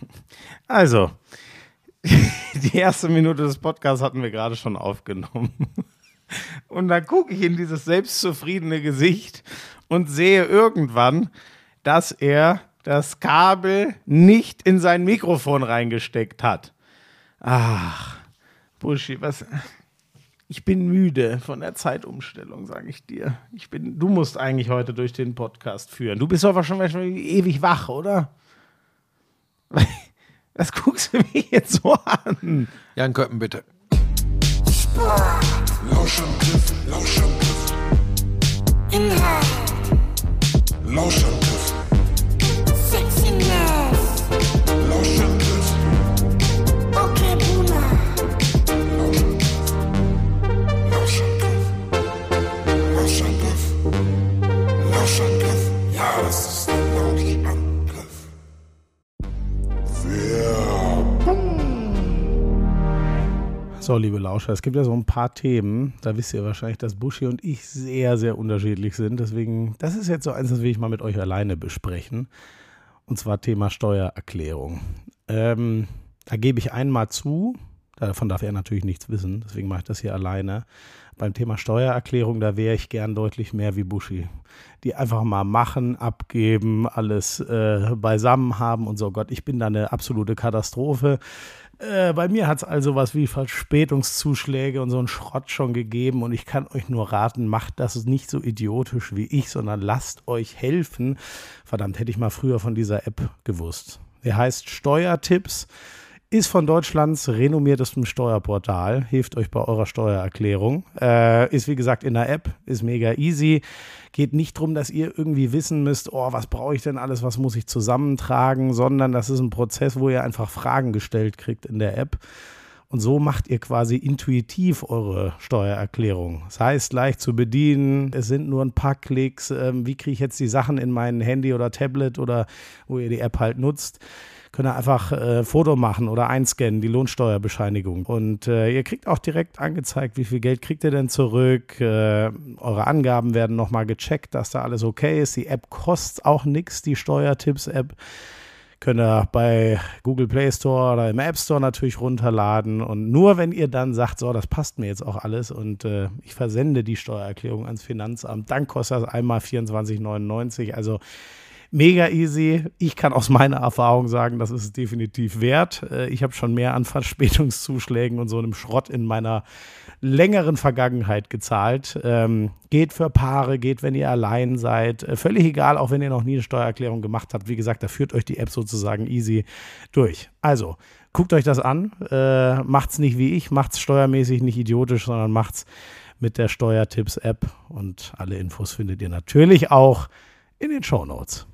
Also, die erste Minute des Podcasts hatten wir gerade schon aufgenommen. Und dann gucke ich in dieses selbstzufriedene Gesicht und sehe irgendwann, dass er das Kabel nicht in sein Mikrofon reingesteckt hat. Ach, Buschi, was... Ich bin müde von der Zeitumstellung, sage ich dir. Du musst eigentlich heute durch den Podcast führen. Du bist doch schon ewig wach, oder? Was guckst du mich jetzt so an? Jan Köppen, bitte. Lauschangriff, Lauschangriff. Inhalt. Lauschangriff. Sexiness. Lauschangriff. Okay, Boomer. Lauschangriff. Lauschangriff. Lauschangriff. Ja, das ist der Lauschangriff. So, liebe Lauscher, es gibt ja so ein paar Themen, da wisst ihr wahrscheinlich, dass Buschi und ich sehr, sehr unterschiedlich sind. Deswegen, das ist jetzt so eins, das will ich mal mit euch alleine besprechen. Und zwar Thema Steuererklärung. Da gebe ich einmal zu, davon darf er natürlich nichts wissen, deswegen mache ich das hier alleine. Beim Thema Steuererklärung, da wäre ich gern deutlich mehr wie Buschi. Die einfach mal machen, abgeben, alles beisammen haben und so. Gott, ich bin da eine absolute Katastrophe. Bei mir hat es also was wie Verspätungszuschläge und so einen Schrott schon gegeben und ich kann euch nur raten, macht das nicht so idiotisch wie ich, sondern lasst euch helfen. Verdammt, hätte ich mal früher von dieser App gewusst. Der heißt Steuertipps, ist von Deutschlands renommiertestem Steuerportal, hilft euch bei eurer Steuererklärung. Ist wie gesagt in der App, ist mega easy. Geht nicht darum, dass ihr irgendwie wissen müsst, oh, was brauche ich denn alles, was muss ich zusammentragen, sondern das ist ein Prozess, wo ihr einfach Fragen gestellt kriegt in der App. Und so macht ihr quasi intuitiv eure Steuererklärung. Das heißt, leicht zu bedienen, es sind nur ein paar Klicks. Wie kriege ich jetzt die Sachen in mein Handy oder Tablet oder wo ihr die App halt nutzt? Könnt ihr einfach Foto machen oder einscannen, die Lohnsteuerbescheinigung. Und ihr kriegt auch direkt angezeigt, wie viel Geld kriegt ihr denn zurück. Eure Angaben werden nochmal gecheckt, dass da alles okay ist. Die App kostet auch nichts, die Steuertipps-App. Könnt ihr bei Google Play Store oder im App Store natürlich runterladen. Und nur wenn ihr dann sagt, so, das passt mir jetzt auch alles und ich versende die Steuererklärung ans Finanzamt, dann kostet das einmal 24,99. Also mega easy. Ich kann aus meiner Erfahrung sagen, das ist es definitiv wert. Ich habe schon mehr an Verspätungszuschlägen und so einem Schrott in meiner längeren Vergangenheit gezahlt. Geht für Paare, geht, wenn ihr allein seid. Völlig egal, auch wenn ihr noch nie eine Steuererklärung gemacht habt. Wie gesagt, da führt euch die App sozusagen easy durch. Also, guckt euch das an. Macht's nicht wie ich, macht's steuermäßig nicht idiotisch, sondern macht's mit der Steuertipps-App. Und alle Infos findet ihr natürlich auch in den Shownotes.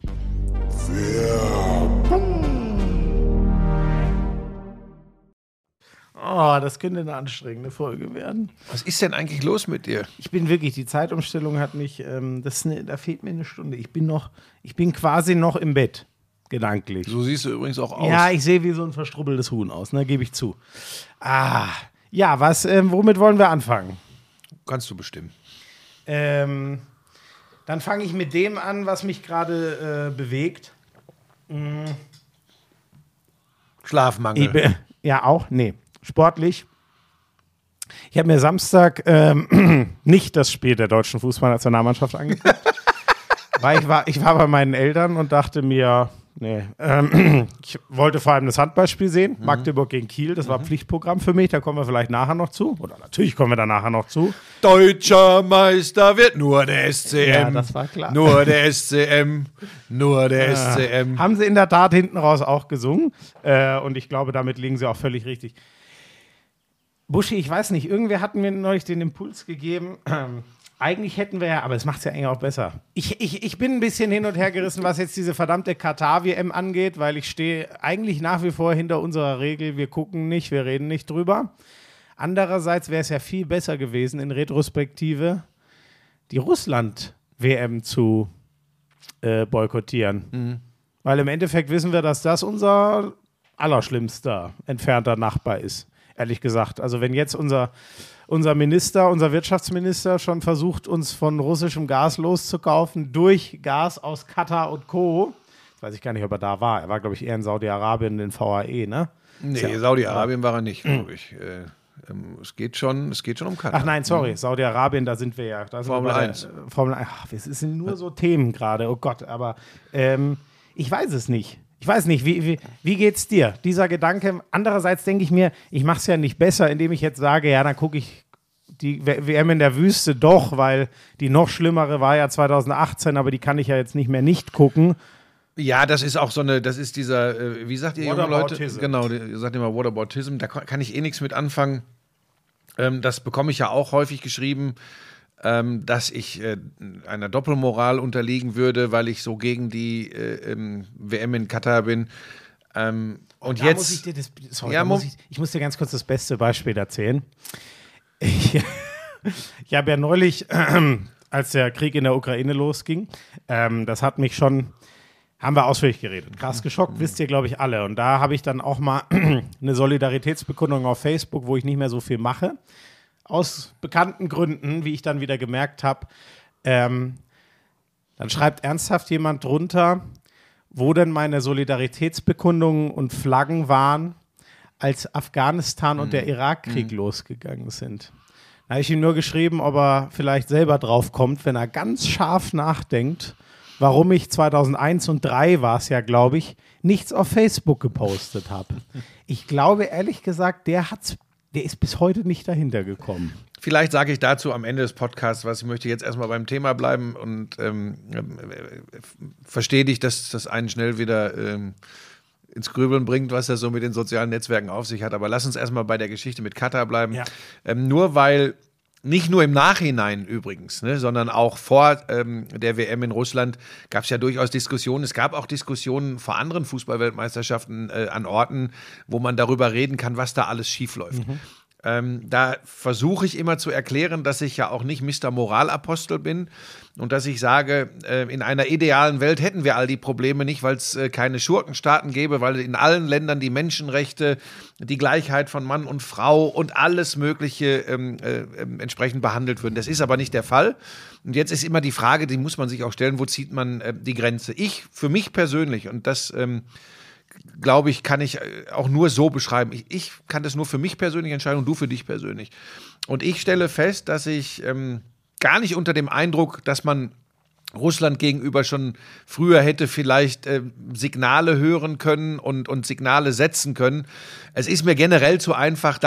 Oh, das könnte eine anstrengende Folge werden. Was ist denn eigentlich los mit dir? Ich bin wirklich, die Zeitumstellung hat mich, da fehlt mir eine Stunde. Ich bin quasi noch im Bett, gedanklich. So siehst du übrigens auch aus. Ja, ich sehe wie so ein verstrubbeltes Huhn aus, ne, gebe ich zu. Ja, womit wollen wir anfangen? Kannst du bestimmen. Dann fange ich mit dem an, was mich gerade bewegt. Schlafmangel. Ja, auch? Nee. Sportlich. Ich habe mir Samstag nicht das Spiel der deutschen Fußballnationalmannschaft angeguckt. Weil ich war bei meinen Eltern und dachte mir, ich wollte vor allem das Handballspiel sehen. Magdeburg gegen Kiel, das war Pflichtprogramm für mich. Da kommen wir vielleicht nachher noch zu. Oder natürlich kommen wir da nachher noch zu. Deutscher Meister wird nur der SCM. Ja, das war klar. Nur der SCM. Nur der SCM. Haben sie in der Tat hinten raus auch gesungen. Und ich glaube, damit liegen sie auch völlig richtig. Buschi, ich weiß nicht, irgendwer hat mir neulich den Impuls gegeben. Eigentlich hätten wir ja, aber es macht es ja eigentlich auch besser. Ich bin ein bisschen hin und her gerissen, was jetzt diese verdammte Katar-WM angeht, weil ich stehe eigentlich nach wie vor hinter unserer Regel, wir gucken nicht, wir reden nicht drüber. Andererseits wäre es ja viel besser gewesen, in Retrospektive die Russland-WM zu boykottieren. Weil im Endeffekt wissen wir, dass das unser allerschlimmster entfernter Nachbar ist, ehrlich gesagt. Also wenn jetzt unser Wirtschaftsminister schon versucht, uns von russischem Gas loszukaufen, durch Gas aus Katar und Co., weiß ich gar nicht, ob er da war. Er war, glaube ich, eher in Saudi-Arabien, in den VAE, ne? Nee, Saudi-Arabien war er nicht, glaube ich. Es geht schon um Katar. Ach nein, sorry, Saudi-Arabien, da sind wir ja. Da sind Formel wir 1. Formel 1. Ach, es sind nur so Themen gerade, oh Gott, aber ich weiß es nicht. Ich weiß nicht, wie geht's dir? Dieser Gedanke, andererseits denke ich mir, ich mache es ja nicht besser, indem ich jetzt sage, ja, dann gucke ich die WM in der Wüste doch, weil die noch schlimmere war ja 2018, aber die kann ich ja jetzt nicht mehr nicht gucken. Ja, das ist auch das ist dieser, wie sagt ihr junge Leute? Whataboutism. Genau, ihr sagt immer Whataboutism, da kann ich eh nichts mit anfangen. Das bekomme ich ja auch häufig geschrieben, dass ich einer Doppelmoral unterliegen würde, weil ich so gegen die WM in Katar bin. Und Da jetzt. muss ich dir Ja, ich muss dir ganz kurz das beste Beispiel erzählen. Ich habe ja neulich, als der Krieg in der Ukraine losging, das hat mich schon, haben wir ausführlich geredet. Krass geschockt, wisst ihr, glaube ich, alle. Und da habe ich dann auch mal eine Solidaritätsbekundung auf Facebook, wo ich nicht mehr so viel mache. Aus bekannten Gründen, wie ich dann wieder gemerkt habe. Dann schreibt ernsthaft jemand drunter, wo denn meine Solidaritätsbekundungen und Flaggen waren, als Afghanistan und der Irakkrieg losgegangen sind. Da habe ich ihm nur geschrieben, ob er vielleicht selber drauf kommt, wenn er ganz scharf nachdenkt, warum ich 2001 und 2003 war es ja, glaube ich, nichts auf Facebook gepostet habe. Ich glaube, ehrlich gesagt, der ist bis heute nicht dahinter gekommen. Vielleicht sage ich dazu am Ende des Podcasts was. Ich möchte jetzt erstmal beim Thema bleiben und verstehe dich, dass das einen schnell wieder ins Grübeln bringt, was er so mit den sozialen Netzwerken auf sich hat. Aber lass uns erstmal bei der Geschichte mit Katar bleiben. Ja. Nur weil, nicht nur im Nachhinein übrigens, ne, sondern auch vor der WM in Russland gab es ja durchaus Diskussionen. Es gab auch Diskussionen vor anderen Fußballweltmeisterschaften an Orten, wo man darüber reden kann, was da alles schiefläuft. Da versuche ich immer zu erklären, dass ich ja auch nicht Mr. Moralapostel bin und dass ich sage, in einer idealen Welt hätten wir all die Probleme nicht, weil es keine Schurkenstaaten gäbe, weil in allen Ländern die Menschenrechte, die Gleichheit von Mann und Frau und alles Mögliche entsprechend behandelt würden. Das ist aber nicht der Fall. Und jetzt ist immer die Frage, die muss man sich auch stellen, wo zieht man die Grenze? Für mich persönlich, und das glaube ich, kann ich auch nur so beschreiben. Ich kann das nur für mich persönlich entscheiden und du für dich persönlich. Und ich stelle fest, dass ich gar nicht unter dem Eindruck, dass man Russland gegenüber schon früher hätte vielleicht Signale hören können und Signale setzen können. Es ist mir generell zu einfach,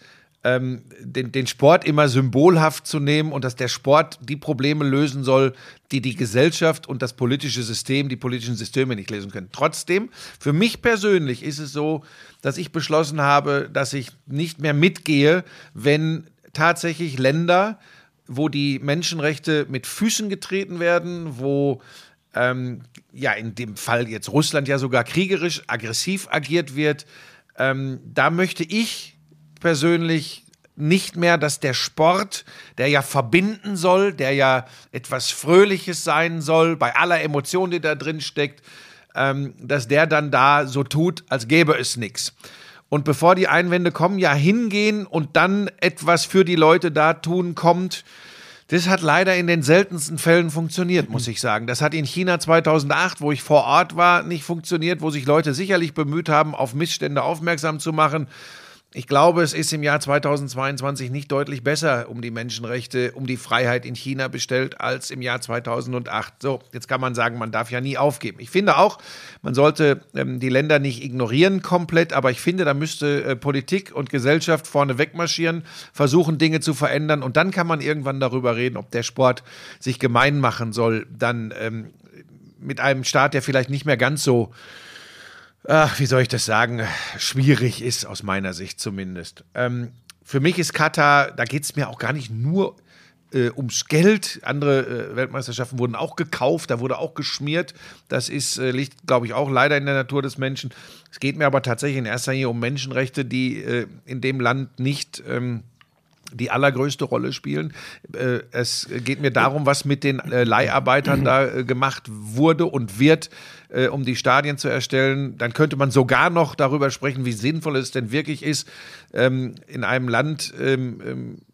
den Sport immer symbolhaft zu nehmen und dass der Sport die Probleme lösen soll, die die Gesellschaft und das politische System, die politischen Systeme nicht lösen können. Trotzdem, für mich persönlich ist es so, dass ich beschlossen habe, dass ich nicht mehr mitgehe, wenn tatsächlich Länder, wo die Menschenrechte mit Füßen getreten werden, wo in dem Fall jetzt Russland ja sogar kriegerisch, aggressiv agiert wird, da möchte ich persönlich nicht mehr, dass der Sport, der ja verbinden soll, der ja etwas Fröhliches sein soll, bei aller Emotion, die da drin steckt, dass der dann da so tut, als gäbe es nichts. Und bevor die Einwände kommen, ja hingehen und dann etwas für die Leute da tun kommt, das hat leider in den seltensten Fällen funktioniert, muss ich sagen. Das hat in China 2008, wo ich vor Ort war, nicht funktioniert, wo sich Leute sicherlich bemüht haben, auf Missstände aufmerksam zu machen. Ich glaube, es ist im Jahr 2022 nicht deutlich besser um die Menschenrechte, um die Freiheit in China bestellt als im Jahr 2008. So, jetzt kann man sagen, man darf ja nie aufgeben. Ich finde auch, man sollte die Länder nicht ignorieren komplett, aber ich finde, da müsste Politik und Gesellschaft vorne wegmarschieren, versuchen, Dinge zu verändern und dann kann man irgendwann darüber reden, ob der Sport sich gemein machen soll, dann mit einem Staat, der vielleicht nicht mehr ganz so wie soll ich das sagen, schwierig ist, aus meiner Sicht zumindest. Für mich ist Katar, da geht es mir auch gar nicht nur ums Geld. Andere Weltmeisterschaften wurden auch gekauft, da wurde auch geschmiert. Das liegt, glaube ich, auch leider in der Natur des Menschen. Es geht mir aber tatsächlich in erster Linie um Menschenrechte, die in dem Land nicht die allergrößte Rolle spielen. Es geht mir darum, was mit den Leiharbeitern da gemacht wurde und wird, um die Stadien zu erstellen. Dann könnte man sogar noch darüber sprechen, wie sinnvoll es denn wirklich ist, in einem Land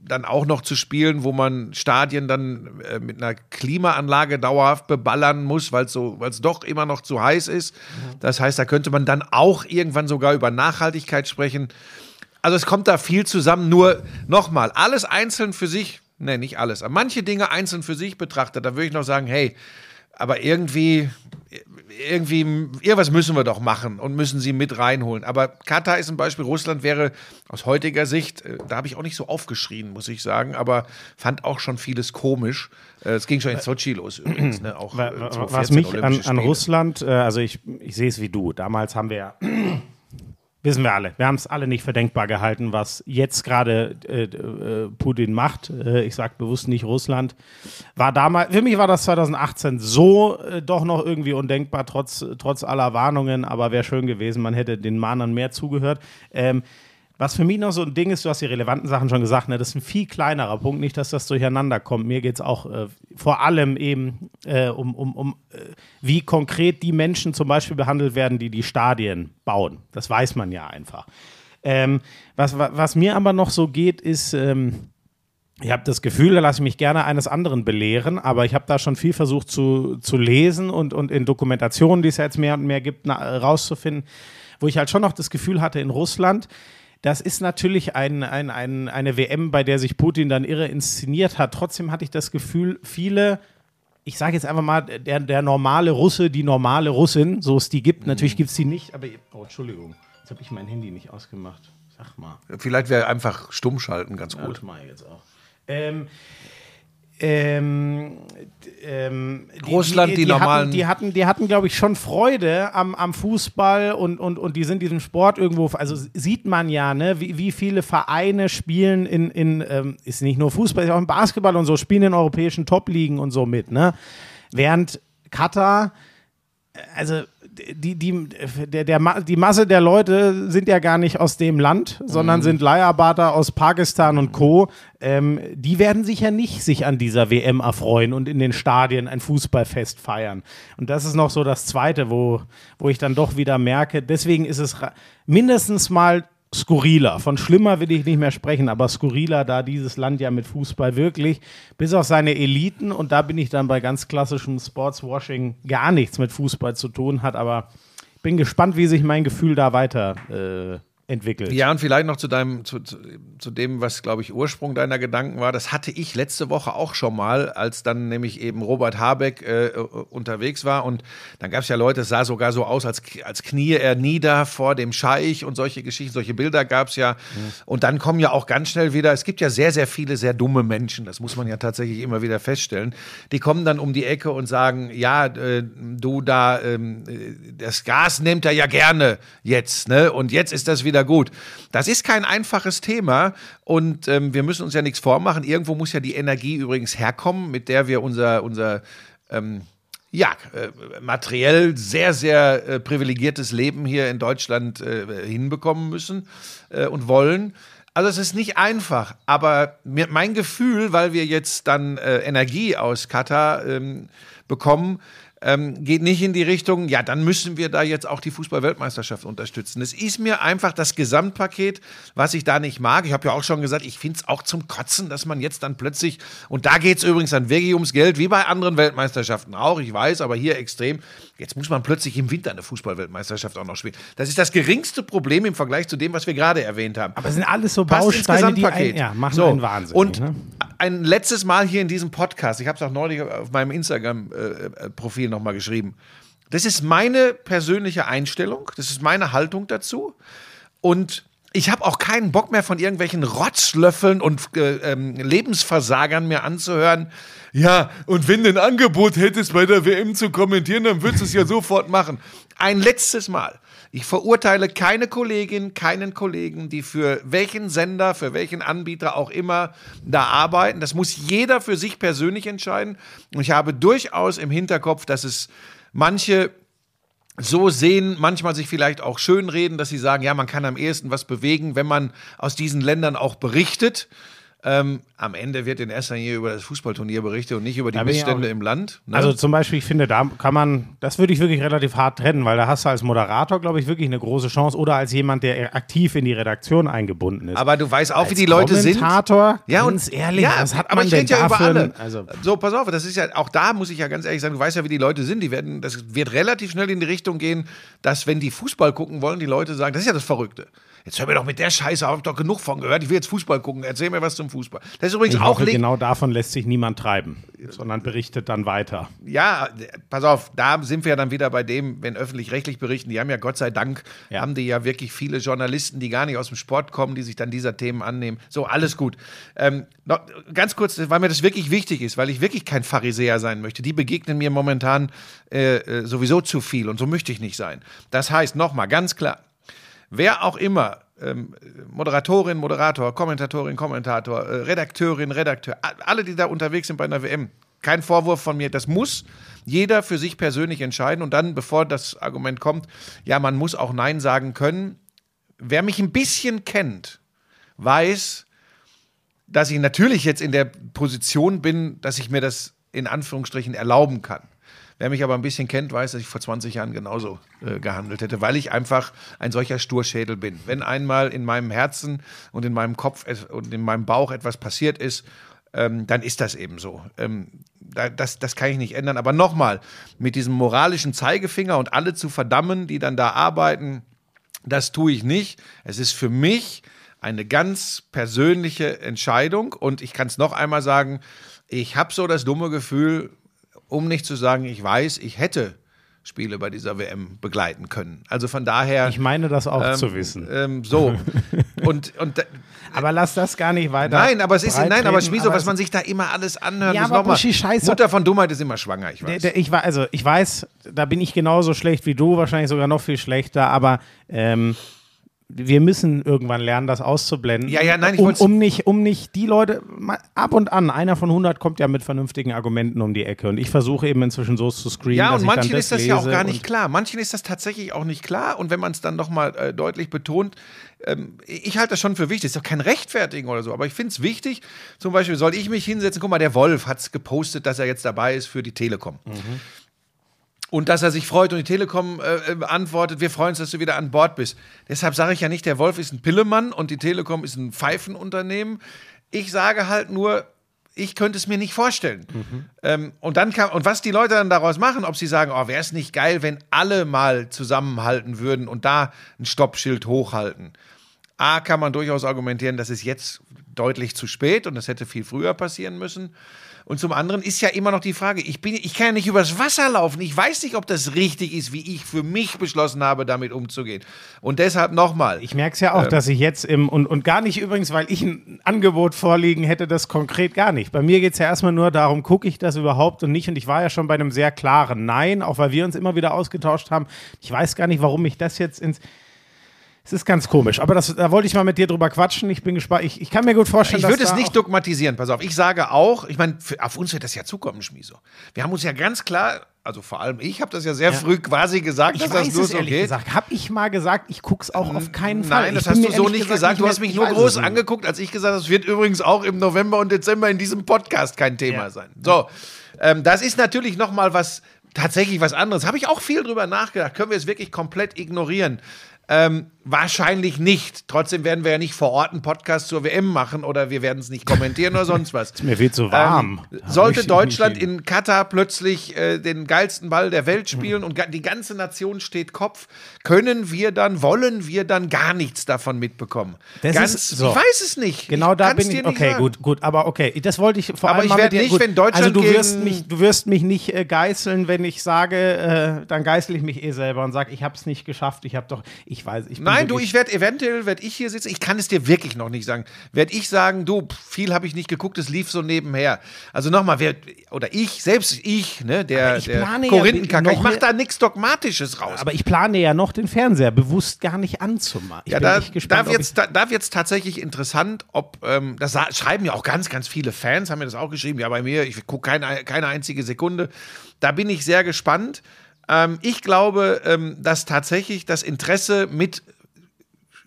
dann auch noch zu spielen, wo man Stadien dann mit einer Klimaanlage dauerhaft beballern muss, weil es doch immer noch zu heiß ist. Das heißt, da könnte man dann auch irgendwann sogar über Nachhaltigkeit sprechen. Also es kommt da viel zusammen, nur nochmal, alles einzeln für sich, ne, nicht alles, aber manche Dinge einzeln für sich betrachtet, da würde ich noch sagen, hey, aber irgendwie, irgendwas müssen wir doch machen und müssen sie mit reinholen. Aber Katar ist ein Beispiel, Russland wäre aus heutiger Sicht, da habe ich auch nicht so aufgeschrien, muss ich sagen, aber fand auch schon vieles komisch. Es ging schon in Sochi los übrigens. Ne? Auch, was mich an Russland, also ich sehe es wie du, damals haben wir ja... Wissen wir alle. Wir haben es alle nicht für denkbar gehalten, was jetzt gerade Putin macht. Ich sage bewusst nicht Russland. Für mich war das 2018 so doch noch irgendwie undenkbar, trotz aller Warnungen. Aber wäre schön gewesen, man hätte den Mahnern mehr zugehört. Was für mich noch so ein Ding ist, du hast die relevanten Sachen schon gesagt, ne, das ist ein viel kleinerer Punkt, nicht, dass das durcheinander kommt. Mir geht es auch vor allem eben um wie konkret die Menschen zum Beispiel behandelt werden, die die Stadien bauen. Das weiß man ja einfach. Was mir aber noch so geht, ist, ich habe das Gefühl, da lasse ich mich gerne eines anderen belehren, aber ich habe da schon viel versucht zu lesen und in Dokumentationen, die es ja jetzt mehr und mehr gibt, rauszufinden, wo ich halt schon noch das Gefühl hatte in Russland, das ist natürlich eine WM, bei der sich Putin dann irre inszeniert hat. Trotzdem hatte ich das Gefühl, viele, ich sage jetzt einfach mal, der normale Russe, die normale Russin, so es die gibt, natürlich gibt es die nicht, aber, oh, Entschuldigung, jetzt habe ich mein Handy nicht ausgemacht. Sag mal. Vielleicht wäre einfach stumm schalten ganz gut. Das mache ich jetzt auch. Russland, die normalen. Die hatten, glaube ich, schon Freude am Fußball und die sind diesem Sport irgendwo, also sieht man ja, ne, wie viele Vereine spielen ist nicht nur Fußball, ist auch im Basketball und so, spielen in europäischen Top-Ligen und so mit, ne? Während Katar, also die Masse der Leute sind ja gar nicht aus dem Land, sondern sind Leiharbeiter aus Pakistan und Co. Die werden sicher nicht sich an dieser WM erfreuen und in den Stadien ein Fußballfest feiern. Und das ist noch so das Zweite, wo ich dann doch wieder merke, deswegen ist es mindestens mal skurriler. Von schlimmer will ich nicht mehr sprechen, aber skurriler, da dieses Land ja mit Fußball wirklich, bis auf seine Eliten, und da bin ich dann bei ganz klassischem Sportswashing, gar nichts mit Fußball zu tun hat, aber ich bin gespannt, wie sich mein Gefühl da weiter entwickelt. Ja, und vielleicht noch zu dem, was, glaube ich, Ursprung deiner Gedanken war. Das hatte ich letzte Woche auch schon mal, als dann nämlich eben Robert Habeck unterwegs war. Und dann gab es ja Leute, es sah sogar so aus, als knie er nieder vor dem Scheich und solche Geschichten, solche Bilder gab es ja. Und dann kommen ja auch ganz schnell wieder, es gibt ja sehr, sehr viele sehr dumme Menschen, das muss man ja tatsächlich immer wieder feststellen. Die kommen dann um die Ecke und sagen, ja, du da, das Gas nimmt er ja gerne jetzt, ne? Und jetzt ist das wieder gut. Das ist kein einfaches Thema und wir müssen uns ja nichts vormachen. Irgendwo muss ja die Energie übrigens herkommen, mit der wir unser materiell sehr, sehr privilegiertes Leben hier in Deutschland hinbekommen müssen und wollen. Also es ist nicht einfach, aber mein Gefühl, weil wir jetzt dann Energie aus Katar bekommen, geht nicht in die Richtung, ja, dann müssen wir da jetzt auch die Fußball-Weltmeisterschaft unterstützen. Es ist mir einfach das Gesamtpaket, was ich da nicht mag. Ich habe ja auch schon gesagt, ich finde es auch zum Kotzen, dass man jetzt dann plötzlich, und da geht es übrigens dann wirklich ums Geld, wie bei anderen Weltmeisterschaften auch, ich weiß, aber hier extrem, jetzt muss man plötzlich im Winter eine Fußball-Weltmeisterschaft auch noch spielen. Das ist das geringste Problem im Vergleich zu dem, was wir gerade erwähnt haben. Aber es sind alles so Bausteine, die machen so einen Wahnsinn. Und ein letztes Mal hier in diesem Podcast, ich habe es auch neulich auf meinem Instagram-Profil nochmal geschrieben. Das ist meine persönliche Einstellung, das ist meine Haltung dazu und ich habe auch keinen Bock mehr von irgendwelchen Rotzlöffeln und Lebensversagern mir anzuhören. Ja, und wenn du ein Angebot hättest, bei der WM zu kommentieren, dann würdest du es ja sofort machen. Ein letztes Mal. Ich verurteile keine Kollegin, keinen Kollegen, die für welchen Sender, für welchen Anbieter auch immer da arbeiten. Das muss jeder für sich persönlich entscheiden. Und ich habe durchaus im Hinterkopf, dass es manche so sehen, manchmal sich vielleicht auch schönreden, dass sie sagen, ja, man kann am ehesten was bewegen, wenn man aus diesen Ländern auch berichtet. am Ende wird in erster Linie über das Fußballturnier berichtet und nicht über die Da bin ich Missstände auch- im Land. Ne? Also zum Beispiel, ich finde, da kann man, das würde ich wirklich relativ hart trennen, weil da hast du als Moderator, glaube ich, wirklich eine große Chance oder als jemand, der aktiv in die Redaktion eingebunden ist. aber du weißt auch, wie als die Leute sind. Kommentator, Ja, und ganz ehrlich, was hat aber man ich denn rede ja da über für alle. ein- also, So, pass auf, das ist ja, auch da muss ich ja ganz ehrlich sagen, du weißt ja, wie die Leute sind. Das wird relativ schnell in die Richtung gehen, dass, wenn die Fußball gucken wollen, die Leute sagen, das ist ja das Verrückte. Jetzt hör mir doch mit der Scheiße, hab ich doch genug von gehört. Ich will jetzt Fußball gucken. Erzähl mir was zum Fußball. Das ist übrigens ich auch hoffe, genau davon lässt sich niemand treiben, sondern berichtet dann weiter. Ja, pass auf, da sind wir ja dann wieder bei dem, wenn öffentlich-rechtlich berichten, die haben ja Gott sei Dank, Ja. haben die ja wirklich viele Journalisten, die gar nicht aus dem Sport kommen, die sich dann dieser Themen annehmen. So, alles gut. Noch ganz kurz, weil mir das wirklich wichtig ist, weil ich wirklich kein Pharisäer sein möchte. Die begegnen mir momentan sowieso zu viel und so möchte ich nicht sein. Das heißt, nochmal, ganz klar, wer auch immer, Moderatorin, Moderator, Kommentatorin, Kommentator, Redakteurin, Redakteur, alle, die da unterwegs sind bei einer WM, kein Vorwurf von mir, das muss jeder für sich persönlich entscheiden und dann, bevor das Argument kommt, ja, man muss auch Nein sagen können. Wer mich ein bisschen kennt, weiß, dass ich natürlich jetzt in der Position bin, dass ich mir das in Anführungsstrichen erlauben kann. Wer mich aber ein bisschen kennt, weiß, dass ich vor 20 Jahren genauso gehandelt hätte, weil ich einfach ein solcher Sturschädel bin. Wenn einmal in meinem Herzen und in meinem Kopf und in meinem Bauch etwas passiert ist, dann ist das eben so. Das kann ich nicht ändern. Aber nochmal, mit diesem moralischen Zeigefinger und alle zu verdammen, die dann da arbeiten, das tue ich nicht. Es ist für mich eine ganz persönliche Entscheidung und ich kann es noch einmal sagen, ich habe so das dumme Gefühl, um nicht zu sagen, ich weiß, ich hätte Spiele bei dieser WM begleiten können. Also von daher. Ich meine das auch zu wissen. So. und Aber lass das gar nicht weiter. nein, aber es ist, nein, aber breitreden, Schmieso, was man sich da immer alles anhört Ja, muss. aber Nochmal, Buschi, scheiße. Mutter von Dummheit ist immer schwanger, ich weiß. Ich weiß, da bin ich genauso schlecht wie du, wahrscheinlich sogar noch viel schlechter, aber wir müssen irgendwann lernen, das auszublenden. Ja, nein, ich um nicht die Leute, ab und an, einer von 100 kommt ja mit vernünftigen Argumenten um die Ecke und ich versuche eben inzwischen so zu screenen, Ja, dass und ich dann manchen ist das ja auch lese gar nicht und- klar. Manchen ist das tatsächlich auch nicht klar. Und wenn man es dann nochmal deutlich betont, ich halte das schon für wichtig. Das ist doch kein Rechtfertigen oder so. Aber ich finde es wichtig, zum Beispiel soll ich mich hinsetzen, guck mal, der Wolf hat es gepostet, dass er jetzt dabei ist für die Telekom. Und dass er sich freut und die Telekom antwortet, wir freuen uns, dass du wieder an Bord bist. Deshalb sage ich ja nicht, der Wolf ist ein Pillemann und die Telekom ist ein Pfeifenunternehmen. Ich sage halt nur, ich könnte es mir nicht vorstellen. Und was die Leute dann daraus machen, ob sie sagen, oh, wäre es nicht geil, wenn alle mal zusammenhalten würden und da ein Stoppschild hochhalten. A, kann man durchaus argumentieren, das ist jetzt deutlich zu spät und das hätte viel früher passieren müssen. Und zum anderen ist ja immer noch die Frage, ich kann ja nicht übers Wasser laufen. Ich weiß nicht, ob das richtig ist, wie ich für mich beschlossen habe, damit umzugehen. Und deshalb nochmal. Ich merke es ja auch, dass ich jetzt und gar nicht übrigens, weil ich ein Angebot vorliegen hätte, das konkret gar nicht. Bei mir geht es ja erstmal nur darum, gucke ich das überhaupt und nicht. Und ich war ja schon bei einem sehr klaren Nein, auch weil wir uns immer wieder ausgetauscht haben. Ich weiß gar nicht, warum ich das jetzt es ist ganz komisch, aber da wollte ich mal mit dir drüber quatschen. Ich bin gespannt. Ich kann mir gut vorstellen, Ich würde es da nicht auch- dogmatisieren, pass auf. Ich sage auch, ich meine, auf uns wird das ja zukommen, Schmieso. Wir haben uns ja ganz klar, also vor allem ich habe das ja sehr früh quasi gesagt, Ich dass weiß das nur es so ehrlich geht. gesagt. Habe ich mal gesagt, ich gucke es auch auf keinen Fall. Nein, das Ich bin hast mir du so ehrlich nicht gesagt. Du hast mich nur ich weiß groß es nicht. angeguckt, als ich gesagt habe, es wird übrigens auch im November und Dezember in diesem Podcast kein Thema Ja. sein. So, das ist natürlich noch mal tatsächlich was anderes. Habe ich auch viel drüber nachgedacht. Können wir es wirklich komplett ignorieren? Wahrscheinlich nicht. Trotzdem werden wir ja nicht vor Ort einen Podcast zur WM machen oder wir werden es nicht kommentieren oder sonst was. Ist mir viel zu warm. Sollte Ich- Deutschland ich- in Katar plötzlich den geilsten Ball der Welt spielen und die ganze Nation steht Kopf, wollen wir dann gar nichts davon mitbekommen? Das ist so. Ich weiß es nicht. Genau, Ich da kann's bin dir ich. nicht Okay, sagen. gut, aber okay, das wollte ich vor Aber allem ich mal werd mit dir. nicht, Gut, wenn Deutschland also gegen- du wirst mich nicht geißeln, wenn ich sage, dann geißel ich mich selber und sage, ich habe es nicht geschafft. Ich bin Nein, du, wirklich- eventuell werde ich hier sitzen, ich kann es dir wirklich noch nicht sagen, werde ich sagen, du, viel habe ich nicht geguckt, es lief so nebenher. Also nochmal, der Aber ich plane ja Korinthenkacker, ich noch- mache da nichts Dogmatisches raus. Aber ich plane ja noch den Fernseher bewusst gar nicht anzumachen. Ich Ja, bin da echt gespannt, ob ich- wird's tatsächlich interessant, ob, schreiben ja auch ganz, ganz viele Fans, haben mir das auch geschrieben, ja, bei mir, ich gucke keine einzige Sekunde. Da bin ich sehr gespannt. Ich glaube, dass tatsächlich das Interesse mit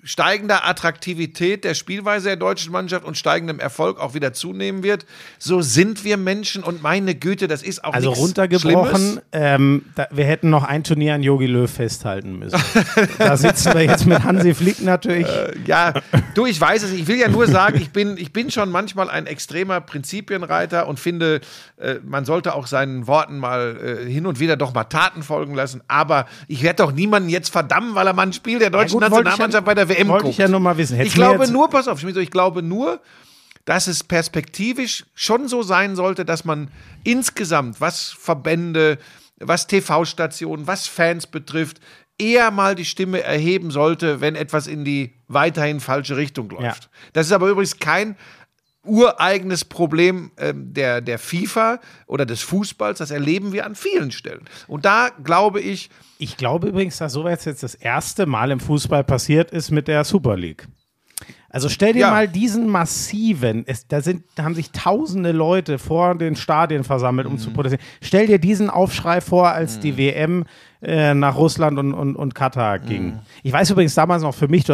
steigender Attraktivität der Spielweise der deutschen Mannschaft und steigendem Erfolg auch wieder zunehmen wird. So sind wir Menschen und meine Güte, das ist auch also nichts runtergebrochen, wir hätten noch ein Turnier an Jogi Löw festhalten müssen. Da sitzen wir jetzt mit Hansi Flick natürlich. Ja, du, ich weiß es, ich will ja nur sagen, ich bin schon manchmal ein extremer Prinzipienreiter und finde, man sollte auch seinen Worten mal hin und wieder doch mal Taten folgen lassen, aber ich werde doch niemanden jetzt verdammen, weil er mal ein Spiel der deutschen Nationalmannschaft bei der WM wollte guckt. Ich ja nur mal wissen. Ich glaube nur, pass auf, Schmizo, ich glaube nur, dass es perspektivisch schon so sein sollte, dass man insgesamt, was Verbände, was TV-Stationen, was Fans betrifft, eher mal die Stimme erheben sollte, wenn etwas in die weiterhin falsche Richtung läuft. Ja. Das ist aber übrigens kein ureigenes Problem der FIFA oder des Fußballs, das erleben wir an vielen Stellen. Und da glaube ich... Ich glaube übrigens, dass sowas jetzt das erste Mal im Fußball passiert ist mit der Super League. Also stell dir mal diesen massiven, da haben sich tausende Leute vor den Stadien versammelt, um zu protestieren. Stell dir diesen Aufschrei vor, als die WM nach Russland und Katar ging. Ich weiß übrigens damals noch, für mich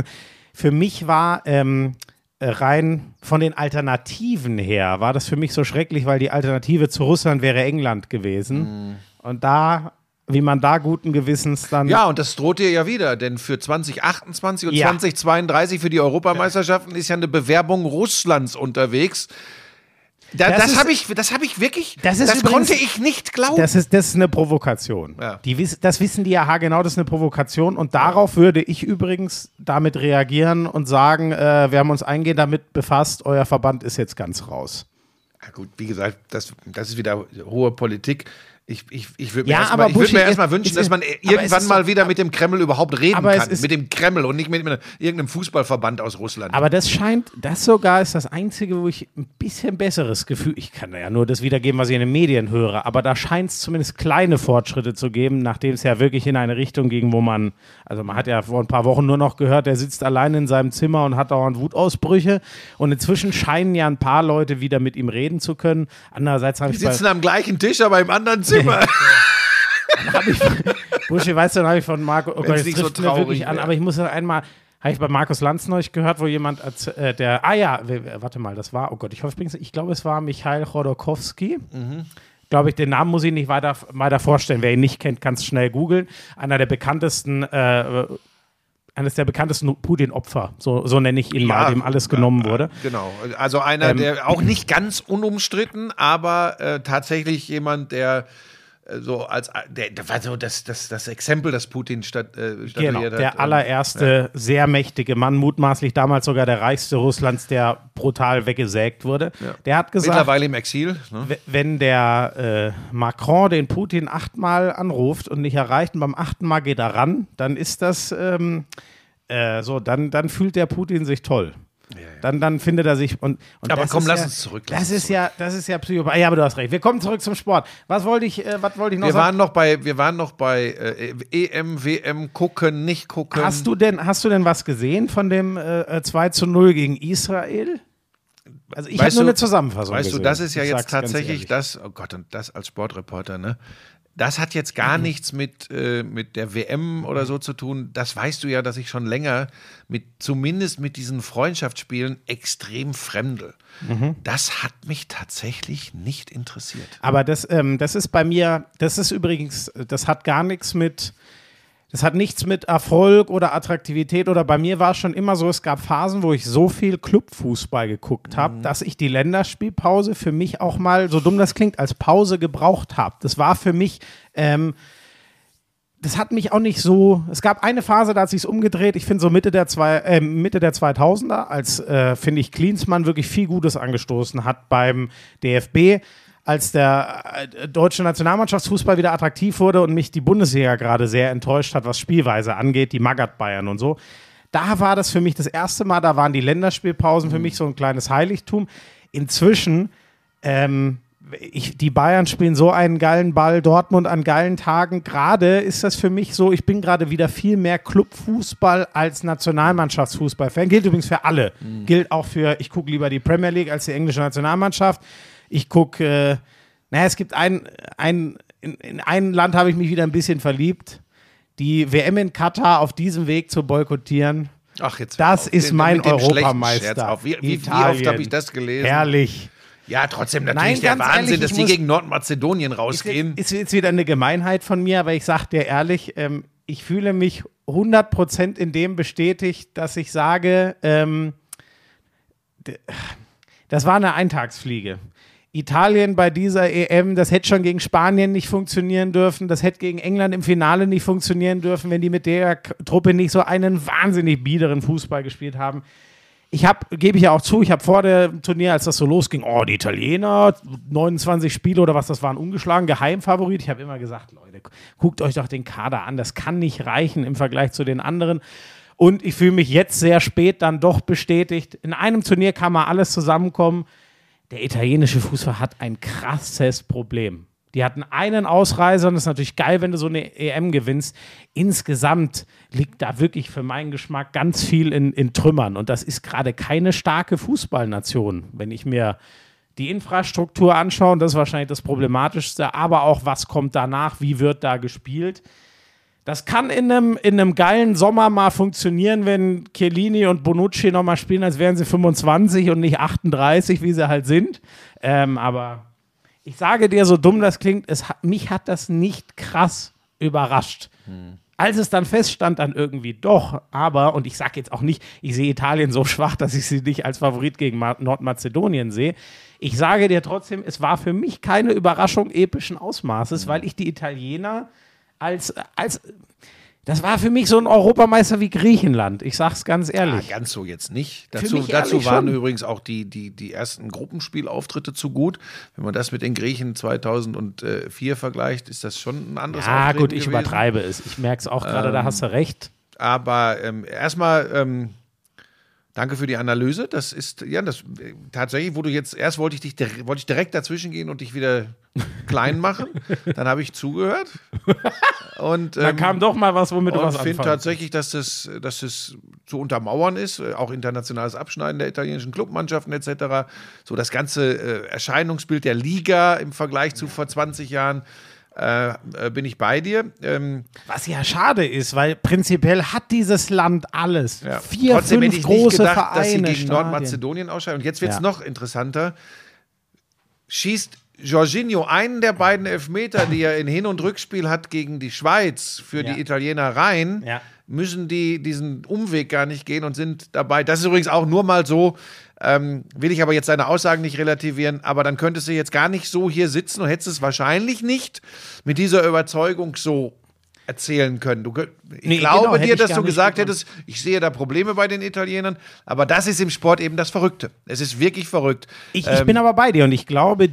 war rein von den Alternativen her, war das für mich so schrecklich, weil die Alternative zu Russland wäre England gewesen. Und wie man da guten Gewissens dann... Ja, und das droht dir ja wieder, denn für 2028 und 2032 für die Europameisterschaften ist ja eine Bewerbung Russlands unterwegs. Das habe ich wirklich, das übrigens, konnte ich nicht glauben. Das ist eine Provokation. Ja. Das wissen die ja genau, das ist eine Provokation. Und darauf würde ich übrigens damit reagieren und sagen, wir haben uns eingehend damit befasst, euer Verband ist jetzt ganz raus. Ja gut, wie gesagt, das ist wieder hohe Politik. Ich würde mir erstmal wünschen, dass man irgendwann mal wieder mit dem Kreml überhaupt reden kann. Mit dem Kreml und nicht mit irgendeinem Fußballverband aus Russland. Aber das sogar ist das Einzige, wo ich ein bisschen besseres Gefühl, ich kann ja nur das wiedergeben, was ich in den Medien höre, aber da scheint es zumindest kleine Fortschritte zu geben, nachdem es ja wirklich in eine Richtung ging, wo man hat ja vor ein paar Wochen nur noch gehört, der sitzt allein in seinem Zimmer und hat dauernd Wutausbrüche und inzwischen scheinen ja ein paar Leute wieder mit ihm reden zu können. Andererseits die sitzen am gleichen Tisch, aber im anderen Zimmer. Buschi, weißt du, dann habe ich von Marco, oh Gott, das nicht trifft so mir traurig, wirklich an, aber ich muss einmal, habe ich bei Markus Lanz neulich gehört, wo jemand, warte mal, das war, oh Gott, ich glaube, es war Michail Chodorkowski. Glaube ich, den Namen muss ich nicht weiter vorstellen. Wer ihn nicht kennt, kann es schnell googeln. Eines der bekanntesten Putin-Opfer, so nenne ich ihn mal, dem alles genommen wurde. Genau, also einer, der auch nicht ganz unumstritten, aber tatsächlich jemand, der so als war so das Exempel, das Putin statuiert hat. Der allererste sehr mächtige Mann, mutmaßlich damals sogar der reichste Russlands, der brutal weggesägt wurde. Ja. Der hat gesagt, mittlerweile im Exil. Ne? Wenn der Macron den Putin 8-mal anruft und nicht erreicht und beim 8. Mal geht er ran, dann ist das dann fühlt der Putin sich toll. Ja. Dann findet er sich und aber komm, lass uns zurück. Das ist ja Psychopath. Ja, aber du hast recht. Wir kommen zurück zum Sport. Was wollte ich noch sagen? Wir waren noch bei EM, WM, gucken, nicht gucken. Hast du denn was gesehen von dem 2:0 gegen Israel? Also ich habe nur eine Zusammenfassung gesehen. Weißt du, das ist ja jetzt tatsächlich das, oh Gott, und das als Sportreporter, ne? Das hat jetzt gar nichts mit der WM oder so zu tun. Das weißt du ja, dass ich schon länger zumindest mit diesen Freundschaftsspielen extrem fremdel. Das hat mich tatsächlich nicht interessiert. Aber das ist bei mir, das ist übrigens, das hat nichts mit Erfolg oder Attraktivität oder bei mir war es schon immer so, es gab Phasen, wo ich so viel Clubfußball geguckt habe, dass ich die Länderspielpause für mich auch mal, so dumm das klingt, als Pause gebraucht habe. Das war für mich, das hat mich auch nicht so, es gab eine Phase, da hat sich's umgedreht, ich finde so Mitte der 2000er, als, finde ich, Klinsmann wirklich viel Gutes angestoßen hat beim DFB, als der deutsche Nationalmannschaftsfußball wieder attraktiv wurde und mich die Bundesliga gerade sehr enttäuscht hat, was Spielweise angeht, die Magath-Bayern und so. Da war das für mich das erste Mal, da waren die Länderspielpausen für mich so ein kleines Heiligtum. Inzwischen, die Bayern spielen so einen geilen Ball, Dortmund an geilen Tagen. Gerade ist das für mich so, ich bin gerade wieder viel mehr Clubfußball als Nationalmannschaftsfußball-Fan. Gilt übrigens für alle. Gilt auch für, ich gucke lieber die Premier League als die englische Nationalmannschaft. Ich gucke, es gibt in ein Land habe ich mich wieder ein bisschen verliebt. Die WM in Katar auf diesem Weg zu boykottieren, Ach, jetzt Das ist mein mit dem schlechten Europameister. Scherz auf. Wie oft Italien. habe ich das gelesen? Herrlich. Ja, trotzdem natürlich Nein, der ganz Wahnsinn, ehrlich, dass ich die muss- gegen Nordmazedonien rausgehen. Ist jetzt wieder eine Gemeinheit von mir, aber ich sag dir ehrlich, ich fühle mich 100% in dem bestätigt, dass ich sage, das war eine Eintagsfliege. Italien bei dieser EM, das hätte schon gegen Spanien nicht funktionieren dürfen, das hätte gegen England im Finale nicht funktionieren dürfen, wenn die mit der Truppe nicht so einen wahnsinnig biederen Fußball gespielt haben. Gebe ich ja auch zu, ich habe vor dem Turnier, als das so losging, die Italiener, 29 Spiele oder was das waren, ungeschlagen, Geheimfavorit. Ich habe immer gesagt, Leute, guckt euch doch den Kader an, das kann nicht reichen im Vergleich zu den anderen. Und ich fühle mich jetzt sehr spät dann doch bestätigt. In einem Turnier kann mal alles zusammenkommen. Der italienische Fußball hat ein krasses Problem. Die hatten einen Ausreißer und das ist natürlich geil, wenn du so eine EM gewinnst. Insgesamt liegt da wirklich für meinen Geschmack ganz viel in Trümmern. Und das ist gerade keine starke Fußballnation. Wenn ich mir die Infrastruktur anschaue, und das ist wahrscheinlich das Problematischste, aber auch, was kommt danach, wie wird da gespielt. Das kann in einem geilen Sommer mal funktionieren, wenn Chiellini und Bonucci nochmal spielen, als wären sie 25 und nicht 38, wie sie halt sind. Aber ich sage dir, so dumm das klingt, mich hat das nicht krass überrascht. Als es dann feststand, dann irgendwie doch. Aber, und ich sage jetzt auch nicht, ich sehe Italien so schwach, dass ich sie nicht als Favorit gegen Nordmazedonien sehe. Ich sage dir trotzdem, es war für mich keine Überraschung epischen Ausmaßes, weil ich die Italiener das war für mich so ein Europameister wie Griechenland. Ich sag's ganz ehrlich. Ja, ganz so jetzt nicht. Für mich Dazu ehrlich waren schon. übrigens auch die ersten Gruppenspielauftritte zu gut. Wenn man das mit den Griechen 2004 vergleicht, ist das schon ein anderes Ja, Auftreten gut, ich gewesen. übertreibe es. Ich merke es auch gerade, da hast du recht. Aber erstmal danke für die Analyse. Das ist tatsächlich, wo du jetzt erst wollte ich direkt dazwischen gehen und dich wieder klein machen. Dann habe ich zugehört. Und Da kam doch mal was, womit du was ich finde anfangen. tatsächlich, dass es zu untermauern ist, auch internationales Abschneiden der italienischen Clubmannschaften etc. So das ganze Erscheinungsbild der Liga im Vergleich zu vor 20 Jahren. Bin ich bei dir. Was ja schade ist, weil prinzipiell hat dieses Land alles. Ja. 4, Trotzdem 5 hätte ich nicht große gedacht, Vereine, dass sie gegen Stadien. Nordmazedonien ausscheiden. Und jetzt wird es Ja. noch interessanter. Schießt Jorginho einen der beiden Elfmeter, die er in Hin- und Rückspiel hat gegen die Schweiz für Ja. die Italiener rein, Ja. müssen die diesen Umweg gar nicht gehen und sind dabei. Das ist übrigens auch nur mal so, will ich aber jetzt seine Aussagen nicht relativieren, aber dann könntest du jetzt gar nicht so hier sitzen und hättest es wahrscheinlich nicht mit dieser Überzeugung so erzählen können. Ich Nee, glaube genau, hätte dir, ich dass gar du nicht gesagt gekonnt. hättest, ich sehe da Probleme bei den Italienern, aber das ist im Sport eben das Verrückte. Es ist wirklich verrückt. Ich bin aber bei dir und ich glaube,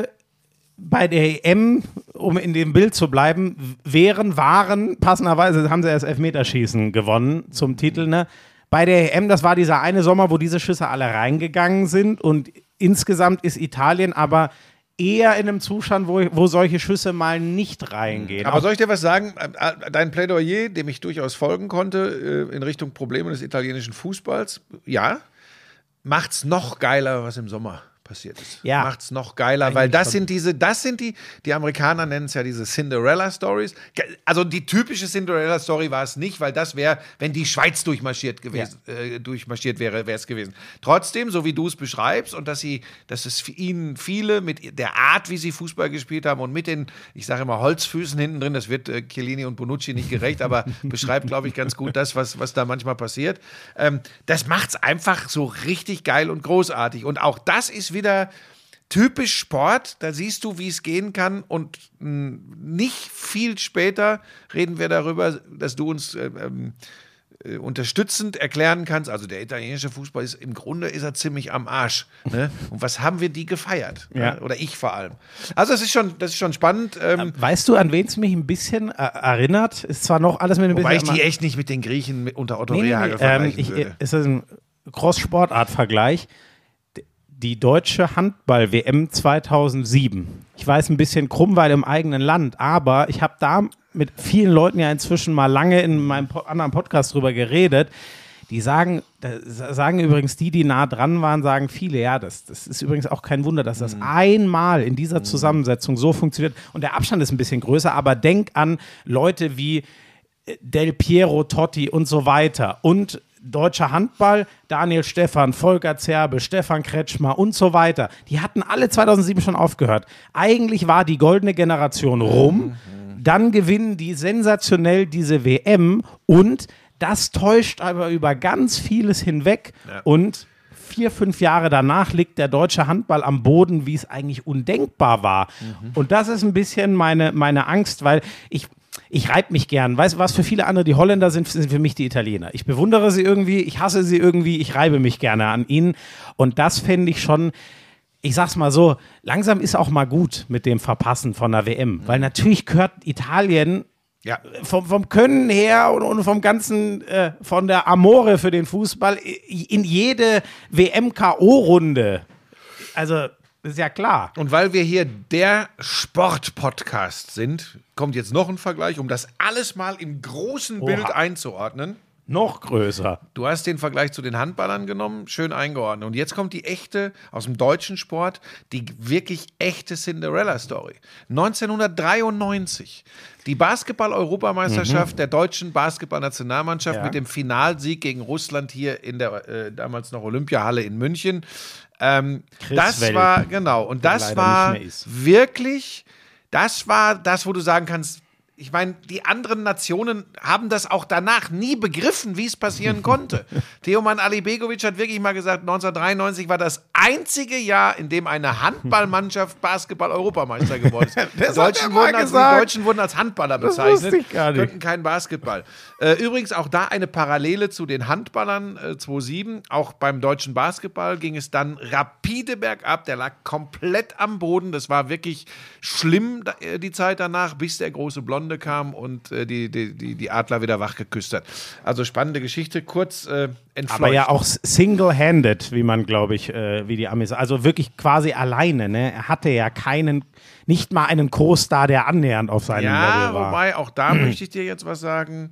bei der EM, um in dem Bild zu bleiben, waren, passenderweise haben sie erst Elfmeterschießen gewonnen zum Titel, ne? Bei der EM, das war dieser eine Sommer, wo diese Schüsse alle reingegangen sind und insgesamt ist Italien aber eher in einem Zustand, wo solche Schüsse mal nicht reingehen. Aber soll ich dir was sagen? Dein Plädoyer, dem ich durchaus folgen konnte, in Richtung Probleme des italienischen Fußballs, ja, macht's noch geiler, was im Sommer passiert ist. Ja. Macht's noch geiler, weil das sind die Amerikaner nennen es ja diese Cinderella-Stories. Also die typische Cinderella-Story war es nicht, weil das wäre, wenn die Schweiz durchmarschiert wäre, wäre es gewesen. Trotzdem, so wie du es beschreibst und dass es für ihnen viele mit der Art, wie sie Fußball gespielt haben und mit den, ich sage immer, Holzfüßen hinten drin, das wird Chiellini und Bonucci nicht gerecht, aber beschreibt, glaube ich, ganz gut das, was da manchmal passiert. Das macht's einfach so richtig geil und großartig. Und auch das ist wieder typisch Sport, da siehst du, wie es gehen kann und nicht viel später reden wir darüber, dass du uns unterstützend erklären kannst, also der italienische Fußball ist im Grunde ist er ziemlich am Arsch. Ne? Und was haben wir die gefeiert? Ja. Ne? Oder ich vor allem. Also das ist schon spannend. Weißt du, an wen es mich ein bisschen erinnert? Ist zwar noch alles mit ein Wobei ich bisschen... die echt nicht mit den Griechen unter Otto Nee, Rehhagel vergleichen würde. es ist ein Cross-Sportart-Vergleich. Die deutsche Handball-WM 2007. Ich weiß, ein bisschen krumm, weil im eigenen Land, aber ich habe da mit vielen Leuten ja inzwischen mal lange in meinem anderen Podcast drüber geredet. Die sagen übrigens die nah dran waren, sagen viele, ja, das ist übrigens auch kein Wunder, dass das einmal in dieser Zusammensetzung so funktioniert. Und der Abstand ist ein bisschen größer, aber denk an Leute wie Del Piero, Totti und so weiter. Und deutscher Handball, Daniel Stephan, Volker Zerbe, Stefan Kretschmer und so weiter, die hatten alle 2007 schon aufgehört. Eigentlich war die goldene Generation rum, dann gewinnen die sensationell diese WM und das täuscht aber über ganz vieles hinweg und 4-5 Jahre danach liegt der deutsche Handball am Boden, wie es eigentlich undenkbar war. Und das ist ein bisschen meine Angst, weil ich reibe mich gern. Weißt du, was für viele andere die Holländer sind für mich die Italiener. Ich bewundere sie irgendwie, ich hasse sie irgendwie, ich reibe mich gerne an ihnen. Und das fände ich schon, ich sag's mal so, langsam ist auch mal gut mit dem Verpassen von der WM. Weil natürlich gehört Italien vom Können her und vom ganzen, von der Amore für den Fußball in jede WM-K.O.-Runde. Also, das ist ja klar. Und weil wir hier der Sport-Podcast sind, kommt jetzt noch ein Vergleich, um das alles mal im großen Bild einzuordnen. Noch größer. Du hast den Vergleich zu den Handballern genommen, schön eingeordnet. Und jetzt kommt die echte, aus dem deutschen Sport, die wirklich echte Cinderella-Story. 1993, die Basketball-Europameisterschaft der deutschen Basketball-Nationalmannschaft mit dem Finalsieg gegen Russland hier in der damals noch Olympiahalle in München. Das war, genau, und das war wirklich, das war das, wo du sagen kannst, ich meine, die anderen Nationen haben das auch danach nie begriffen, wie es passieren konnte. Teoman Alibegovic hat wirklich mal gesagt, 1993 war das einzige Jahr, in dem eine Handballmannschaft Basketball-Europameister geworden ist. Die Deutschen wurden als Handballer bezeichnet, könnten kein Basketball. Übrigens auch da eine Parallele zu den Handballern 2007. Auch beim deutschen Basketball ging es dann rapide bergab. Der lag komplett am Boden. Das war wirklich schlimm, die Zeit danach, bis der große Blonde kam und die Adler wieder wach geküsst hat. Also spannende Geschichte, kurz entfleucht. Aber ja auch single-handed, wie man, glaube ich, wie die Amis, also wirklich quasi alleine, ne? Er hatte ja nicht mal einen Co-Star, der annähernd auf seinem Level war. Ja, wobei, auch da möchte ich dir jetzt was sagen.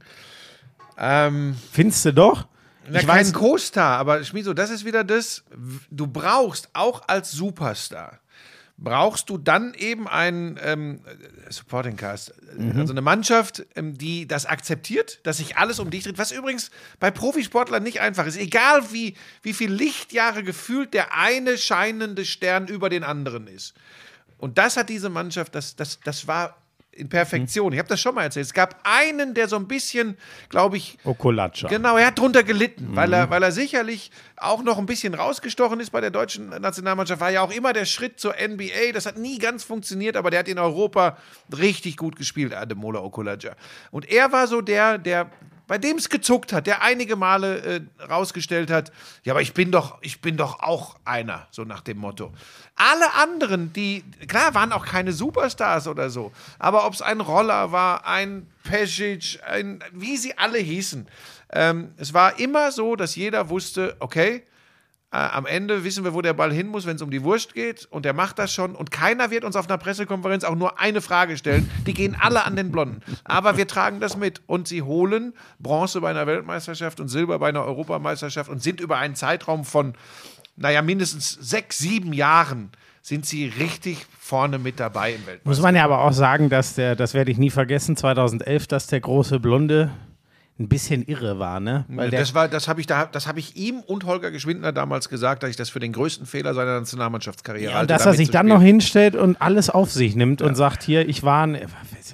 Findest du doch? Kein Co-Star, aber Schmieso, das ist wieder das, du brauchst auch als Superstar brauchst du dann eben einen Supporting Cast, also eine Mannschaft, die das akzeptiert, dass sich alles um dich dreht, was übrigens bei Profisportlern nicht einfach ist. Egal wie viel Lichtjahre gefühlt der eine scheinende Stern über den anderen ist. Und das hat diese Mannschaft, das war in Perfektion. Ich habe das schon mal erzählt. Es gab einen, der so ein bisschen, glaube ich, Okulacha. Genau, er hat drunter gelitten, weil er sicherlich auch noch ein bisschen rausgestochen ist bei der deutschen Nationalmannschaft. War ja auch immer der Schritt zur NBA. Das hat nie ganz funktioniert, aber der hat in Europa richtig gut gespielt, Ademola Okulacha. Und er war so der bei dem es gezuckt hat, der einige Male rausgestellt hat, ja, aber ich bin doch auch einer, so nach dem Motto. Alle anderen, klar, waren auch keine Superstars oder so, aber ob es ein Roller war, ein Pesic, wie sie alle hießen, es war immer so, dass jeder wusste, okay, am Ende wissen wir, wo der Ball hin muss, wenn es um die Wurst geht, und der macht das schon, und keiner wird uns auf einer Pressekonferenz auch nur eine Frage stellen, die gehen alle an den Blonden, aber wir tragen das mit, und sie holen Bronze bei einer Weltmeisterschaft und Silber bei einer Europameisterschaft und sind über einen Zeitraum von, mindestens 6, 7 Jahren sind sie richtig vorne mit dabei im Weltmeisterschaft. Muss man ja aber auch sagen, dass das werde ich nie vergessen, 2011, dass der große Blonde ein bisschen irre war, ne? Weil das habe ich ihm und Holger Geschwindner damals gesagt, dass ich das für den größten Fehler seiner Nationalmannschaftskarriere halte. Und dass er sich dann noch hinstellt und alles auf sich nimmt und sagt, hier, ich war ein...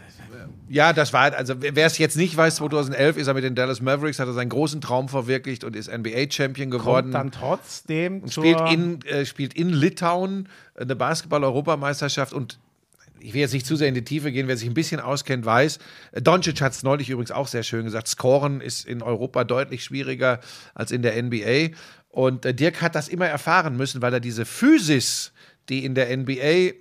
Ja, das war, also wer es jetzt nicht weiß, 2011 ist er mit den Dallas Mavericks, hat er seinen großen Traum verwirklicht und ist NBA-Champion geworden. Kommt dann trotzdem und spielt in Litauen eine Basketball-Europameisterschaft, und ich will jetzt nicht zu sehr in die Tiefe gehen, wer sich ein bisschen auskennt, weiß. Doncic hat es neulich übrigens auch sehr schön gesagt, Scoren ist in Europa deutlich schwieriger als in der NBA. Und Dirk hat das immer erfahren müssen, weil er diese Physis, die in der NBA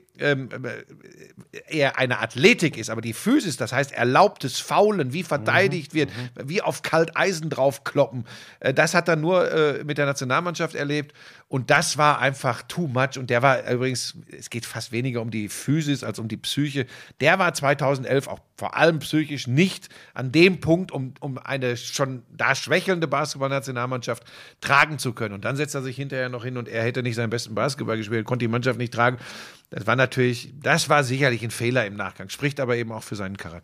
eher eine Athletik ist, aber die Physis, das heißt erlaubtes Faulen, wie verteidigt wird, wie auf Kalteisen draufkloppen, das hat er nur mit der Nationalmannschaft erlebt, und das war einfach too much, und der war übrigens, es geht fast weniger um die Physis als um die Psyche, der war 2011 auch vor allem psychisch nicht an dem Punkt, um eine schon da schwächelnde Basketball-Nationalmannschaft tragen zu können, und dann setzt er sich hinterher noch hin und er hätte nicht seinen besten Basketball gespielt, konnte die Mannschaft nicht tragen. Das war sicherlich ein Fehler im Nachgang, spricht aber eben auch für seinen Charakter.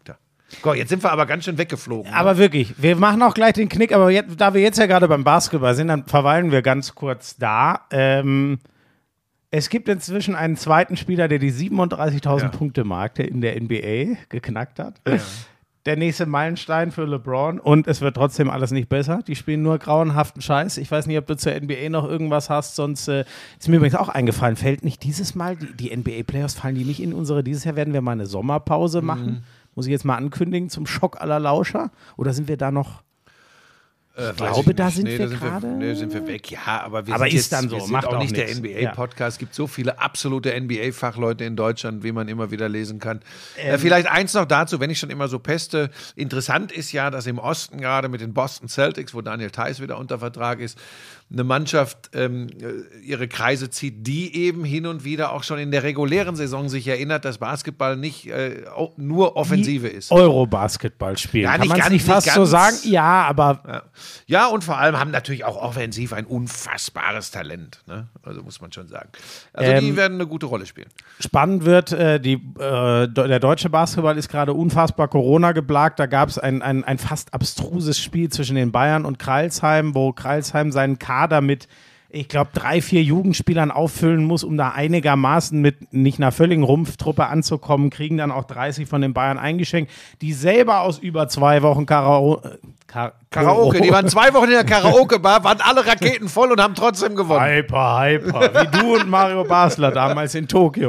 Gott, jetzt sind wir aber ganz schön weggeflogen. Aber wirklich, wir machen auch gleich den Knick, aber jetzt, da wir jetzt ja gerade beim Basketball sind, dann verweilen wir ganz kurz da. Es gibt inzwischen einen zweiten Spieler, der die 37.000 Punkte-Marke in der NBA geknackt hat. Ja. Der nächste Meilenstein für LeBron und es wird trotzdem alles nicht besser. Die spielen nur grauenhaften Scheiß. Ich weiß nicht, ob du zur NBA noch irgendwas hast, sonst ist mir übrigens auch eingefallen, fällt nicht dieses Mal, die NBA-Playoffs fallen die nicht in unsere, dieses Jahr werden wir mal eine Sommerpause machen. Muss ich jetzt mal ankündigen zum Schock aller Lauscher? Oder sind wir da noch? Ich glaube, da sind wir gerade. Nee, sind wir weg. Ja, aber wir aber sind ist jetzt, dann so. Wir sind Macht auch nicht nix. der NBA-Podcast. Es gibt so viele absolute NBA-Fachleute in Deutschland, wie man immer wieder lesen kann. Vielleicht eins noch dazu, wenn ich schon immer so peste. Interessant ist ja, dass im Osten gerade mit den Boston Celtics, wo Daniel Theis wieder unter Vertrag ist, eine Mannschaft ihre Kreise zieht, die eben hin und wieder auch schon in der regulären Saison sich erinnert, dass Basketball nicht nur Offensive ist. Euro-Basketball spielen. Ja, kann man es nicht fast so sagen? Ja, aber... Ja, und vor allem haben natürlich auch offensiv ein unfassbares Talent. Ne? Also muss man schon sagen. Also die werden eine gute Rolle spielen. Spannend wird, der deutsche Basketball ist gerade unfassbar Corona geplagt. Da gab es ein fast abstruses Spiel zwischen den Bayern und Crailsheim, wo Crailsheim seinen Kader mit, ich glaube, 3-4 Jugendspielern auffüllen muss, um da einigermaßen mit nicht einer völligen Rumpftruppe anzukommen, kriegen dann auch 30 von den Bayern eingeschenkt, die selber aus über 2 Wochen Karaoke, die waren 2 Wochen in der Karaoke-Bar, waren alle Raketen voll und haben trotzdem gewonnen. Hyper, wie du und Mario Basler damals in Tokio.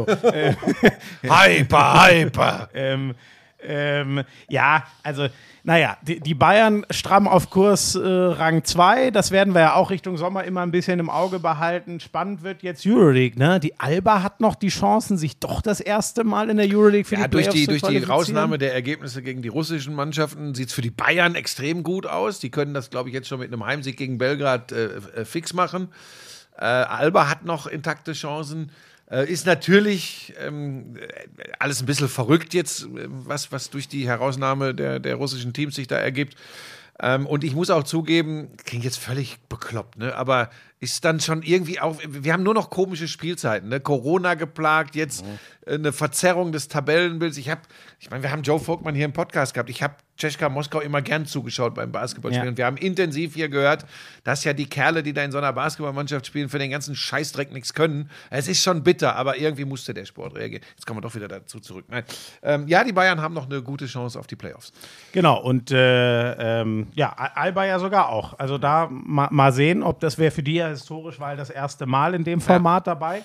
Hyper. Ja, also, naja, die Bayern stramm auf Kurs Rang 2, das werden wir ja auch Richtung Sommer immer ein bisschen im Auge behalten. Spannend wird jetzt Euroleague, ne? Die Alba hat noch die Chancen, sich doch das erste Mal in der Euroleague für die Playoffs zu durch die qualifizieren. Rausnahme der Ergebnisse gegen die russischen Mannschaften sieht es für die Bayern extrem gut aus. Die können das, glaube ich, jetzt schon mit einem Heimsieg gegen Belgrad fix machen. Alba hat noch intakte Chancen. Ist natürlich alles ein bisschen verrückt jetzt, was durch die Herausnahme der russischen Teams sich da ergibt. Und ich muss auch zugeben, klingt jetzt völlig bekloppt, ne? Aber ist dann schon irgendwie auch, wir haben nur noch komische Spielzeiten, ne? Corona geplagt, jetzt eine Verzerrung des Tabellenbilds. Ich meine, wir haben Joe Vogtmann hier im Podcast gehabt. Ich habe CSKA Moskau immer gern zugeschaut beim Basketballspielen. Ja. Und wir haben intensiv hier gehört, dass ja die Kerle, die da in so einer Basketballmannschaft spielen, für den ganzen Scheißdreck nichts können. Es ist schon bitter, aber irgendwie musste der Sport reagieren. Jetzt kommen wir doch wieder dazu zurück. Nein. Ja, die Bayern haben noch eine gute Chance auf die Playoffs. Genau, und ja, Alba ja sogar auch. Also da mal sehen, ob das wäre für die ja historisch, weil das erste Mal in dem Format dabei.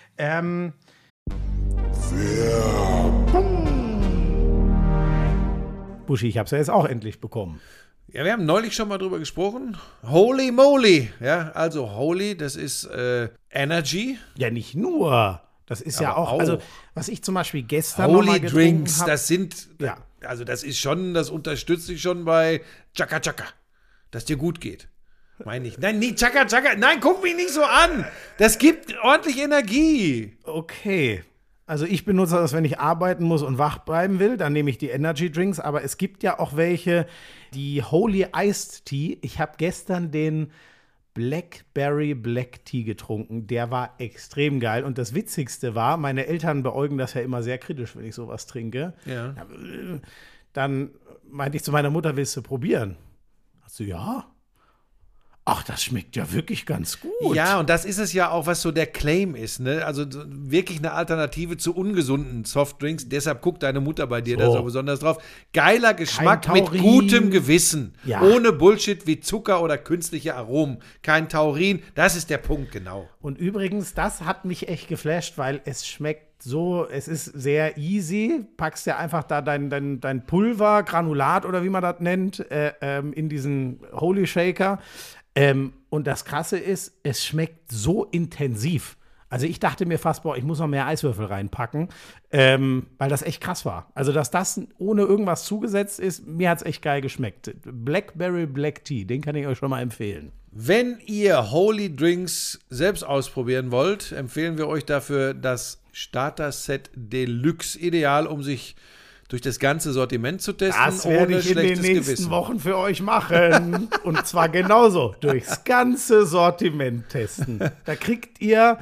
Buschi, ich habe es ja jetzt auch endlich bekommen. Ja, wir haben neulich schon mal drüber gesprochen. Holy moly. Ja, also Holy, das ist Energy. Ja, nicht nur. Das ist ja auch, also was ich zum Beispiel gestern Holy noch mal Drinks, hab, das sind, ja. Also das ist schon, das unterstützt dich schon bei Chaka Chaka, dass dir gut geht. Meine ich. Nein, nicht Chaka Chaka, nein, guck mich nicht so an. Das gibt ordentlich Energie. Okay. Also ich benutze das, wenn ich arbeiten muss und wach bleiben will, dann nehme ich die Energy Drinks, aber es gibt ja auch welche, die Holy Iced Tea. Ich habe gestern den Blackberry Black Tea getrunken, der war extrem geil und das Witzigste war, meine Eltern beäugen das ja immer sehr kritisch, wenn ich sowas trinke. Ja. Dann meinte ich zu meiner Mutter, willst du probieren? Hat sie, ja. Ach, das schmeckt ja wirklich ganz gut. Ja, und das ist es ja auch, was so der Claim ist, ne? Also wirklich eine Alternative zu ungesunden Softdrinks. Deshalb guckt deine Mutter bei dir da so besonders drauf. Geiler Geschmack mit gutem Gewissen. Ja. Ohne Bullshit wie Zucker oder künstliche Aromen. Kein Taurin. Das ist der Punkt, genau. Und übrigens, das hat mich echt geflasht, weil es schmeckt so, es ist sehr easy. Packst ja einfach da dein Pulver, Granulat oder wie man das nennt, in diesen Holy Shaker. Und das Krasse ist, es schmeckt so intensiv. Also ich dachte mir fast, boah, ich muss noch mehr Eiswürfel reinpacken, weil das echt krass war. Also dass das ohne irgendwas zugesetzt ist, mir hat es echt geil geschmeckt. Blackberry Black Tea, den kann ich euch schon mal empfehlen. Wenn ihr Holy Drinks selbst ausprobieren wollt, empfehlen wir euch dafür das Starter-Set Deluxe. Ideal, um sich durch das ganze Sortiment zu testen, das werde ich in den nächsten Wochen für euch machen. Und zwar genauso, durchs ganze Sortiment testen. Da kriegt ihr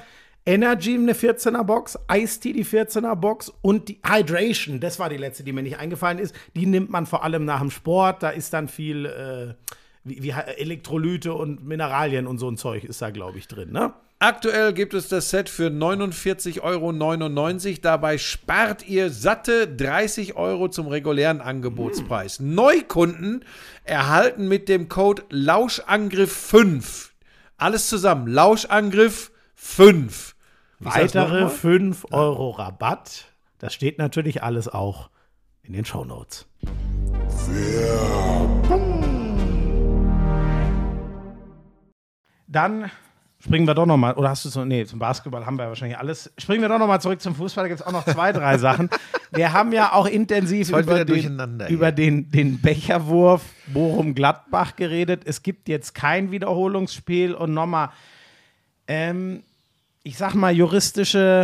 Energy eine 14er Box, Ice-Tea die 14er Box und die Hydration, das war die letzte, die mir nicht eingefallen ist. Die nimmt man vor allem nach dem Sport, da ist dann viel wie Elektrolyte und Mineralien und so ein Zeug ist da, glaube ich, drin, ne? Aktuell gibt es das Set für 49,99 €. Dabei spart ihr satte 30 € zum regulären Angebotspreis. Neukunden erhalten mit dem Code Lauschangriff5. Alles zusammen. Lauschangriff 5. Weitere 5 € Rabatt. Das steht natürlich alles auch in den Shownotes. Dann springen wir doch noch mal, oder hast du so, nee, zum Basketball haben wir wahrscheinlich alles. Springen wir doch noch mal zurück zum Fußball, da gibt es auch noch 2, 3 Sachen. Wir haben ja auch intensiv über den Becherwurf Bochum-Gladbach geredet. Es gibt jetzt kein Wiederholungsspiel und nochmal, ich sag mal, juristische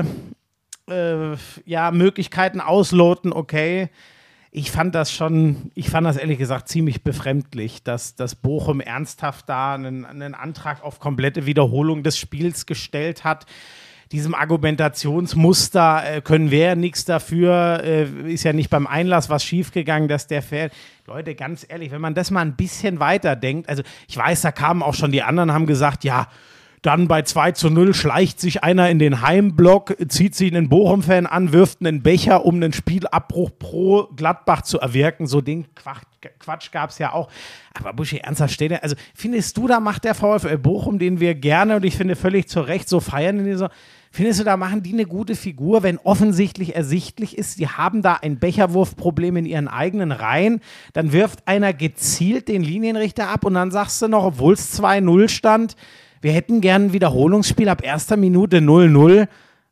Möglichkeiten ausloten, okay. Ich fand das ehrlich gesagt ziemlich befremdlich, dass Bochum ernsthaft da einen Antrag auf komplette Wiederholung des Spiels gestellt hat. Diesem Argumentationsmuster können wir ja nichts dafür, ist ja nicht beim Einlass was schiefgegangen, dass der fällt. Leute, ganz ehrlich, wenn man das mal ein bisschen weiter denkt, also ich weiß, da kamen auch schon die anderen, haben gesagt, ja, dann bei 2:0 schleicht sich einer in den Heimblock, zieht sich einen Bochum-Fan an, wirft einen Becher, um einen Spielabbruch pro Gladbach zu erwirken. So den Quatsch gab es ja auch. Aber Buschi, ernsthaft steht er. Also findest du, da macht der VfL Bochum, den wir gerne und ich finde völlig zu Recht so feiern in dieser. Findest du, da machen die eine gute Figur, wenn offensichtlich ersichtlich ist, die haben da ein Becherwurfproblem in ihren eigenen Reihen, dann wirft einer gezielt den Linienrichter ab und dann sagst du noch, obwohl es 2:0 stand, wir hätten gern ein Wiederholungsspiel ab erster Minute 0:0.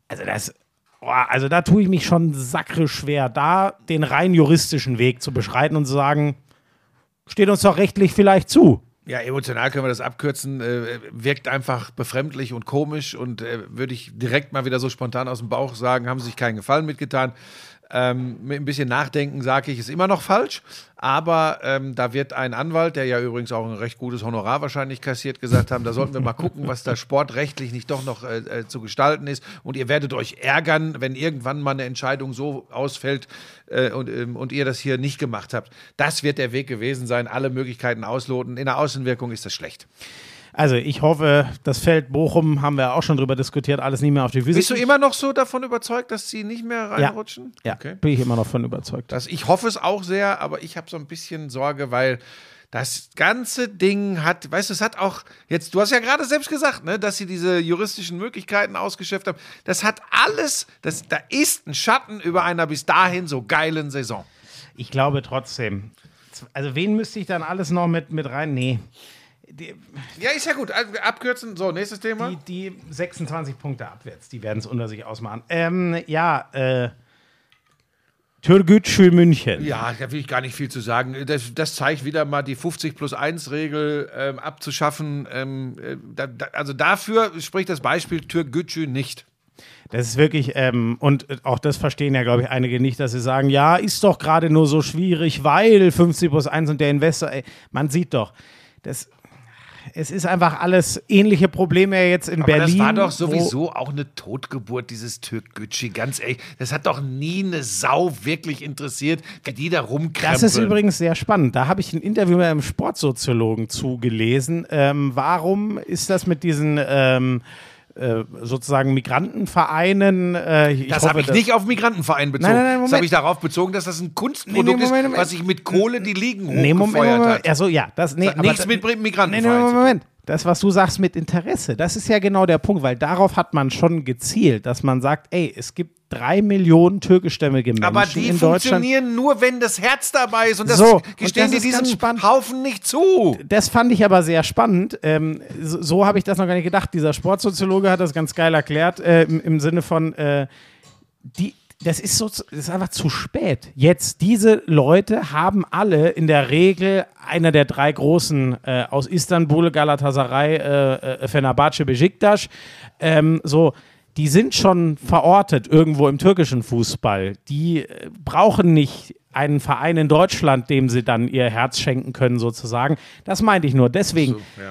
Also da tue ich mich schon sakrisch schwer, da den rein juristischen Weg zu beschreiten und zu sagen, steht uns doch rechtlich vielleicht zu. Ja, emotional können wir das abkürzen, wirkt einfach befremdlich und komisch und würde ich direkt mal wieder so spontan aus dem Bauch sagen, haben sie sich keinen Gefallen mitgetan. Mit ein bisschen Nachdenken sage ich, ist immer noch falsch, aber da wird ein Anwalt, der ja übrigens auch ein recht gutes Honorar wahrscheinlich kassiert, gesagt haben, da sollten wir mal gucken, was da sportrechtlich nicht doch noch zu gestalten ist und ihr werdet euch ärgern, wenn irgendwann mal eine Entscheidung so ausfällt und ihr das hier nicht gemacht habt. Das wird der Weg gewesen sein, alle Möglichkeiten ausloten. In der Außenwirkung ist das schlecht. Also ich hoffe, das Feld Bochum, haben wir auch schon drüber diskutiert, alles nicht mehr auf die Füße. Bist du immer noch so davon überzeugt, dass sie nicht mehr reinrutschen? Ja, okay. Bin ich immer noch von überzeugt. Ich hoffe es auch sehr, aber ich habe so ein bisschen Sorge, weil das ganze Ding hat, weißt du, es hat auch, jetzt, du hast ja gerade selbst gesagt, ne, dass sie diese juristischen Möglichkeiten ausgeschöpft haben. Das hat alles, da ist ein Schatten über einer bis dahin so geilen Saison. Ich glaube trotzdem. Also wen müsste ich dann alles noch mit rein? Nee. Ja, ist ja gut. Abkürzen. So, nächstes Thema. Die 26 Punkte abwärts, die werden es unter sich ausmachen. Türkgücü München. Ja, da will ich gar nicht viel zu sagen. Das zeigt wieder mal die 50+1-Regel abzuschaffen. Also dafür spricht das Beispiel Türkgücü nicht. Das ist wirklich, und auch das verstehen ja, glaube ich, einige nicht, dass sie sagen, ja, ist doch gerade nur so schwierig, weil 50+1 und der Investor, man sieht doch, es ist einfach alles ähnliche Probleme jetzt in Berlin. Das war doch sowieso auch eine Totgeburt, dieses Türkgücü, ganz ehrlich. Das hat doch nie eine Sau wirklich interessiert, wie die da rumkrempeln. Das ist übrigens sehr spannend. Da habe ich ein Interview mit einem Sportsoziologen zugelesen. Warum ist das mit diesen sozusagen Migrantenvereinen. Das habe ich nicht auf Migrantenvereinen bezogen. Nein, das habe ich darauf bezogen, dass das ein Kunstprodukt ist, was sich mit Kohle die Ligen hochgefeuert hat. Also ja, das hat nichts mit Migrantenvereinen zu tun. Das, was du sagst mit Interesse, das ist ja genau der Punkt, weil darauf hat man schon gezielt, dass man sagt, ey, es gibt 3 Millionen türkischstämmige Menschen aber die in Deutschland. Funktionieren nur, wenn das Herz dabei ist und das gestehen die diesen Haufen nicht zu. Das fand ich aber sehr spannend. So habe ich das noch gar nicht gedacht. Dieser Sportsoziologe hat das ganz geil erklärt, im Sinne von, das ist einfach zu spät. Jetzt, diese Leute haben alle in der Regel einer der 3 großen aus Istanbul, Galatasaray, Fenerbahce, Beşiktaş, die sind schon verortet irgendwo im türkischen Fußball. Die brauchen nicht einen Verein in Deutschland, dem sie dann ihr Herz schenken können, sozusagen. Das meinte ich nur. Deswegen,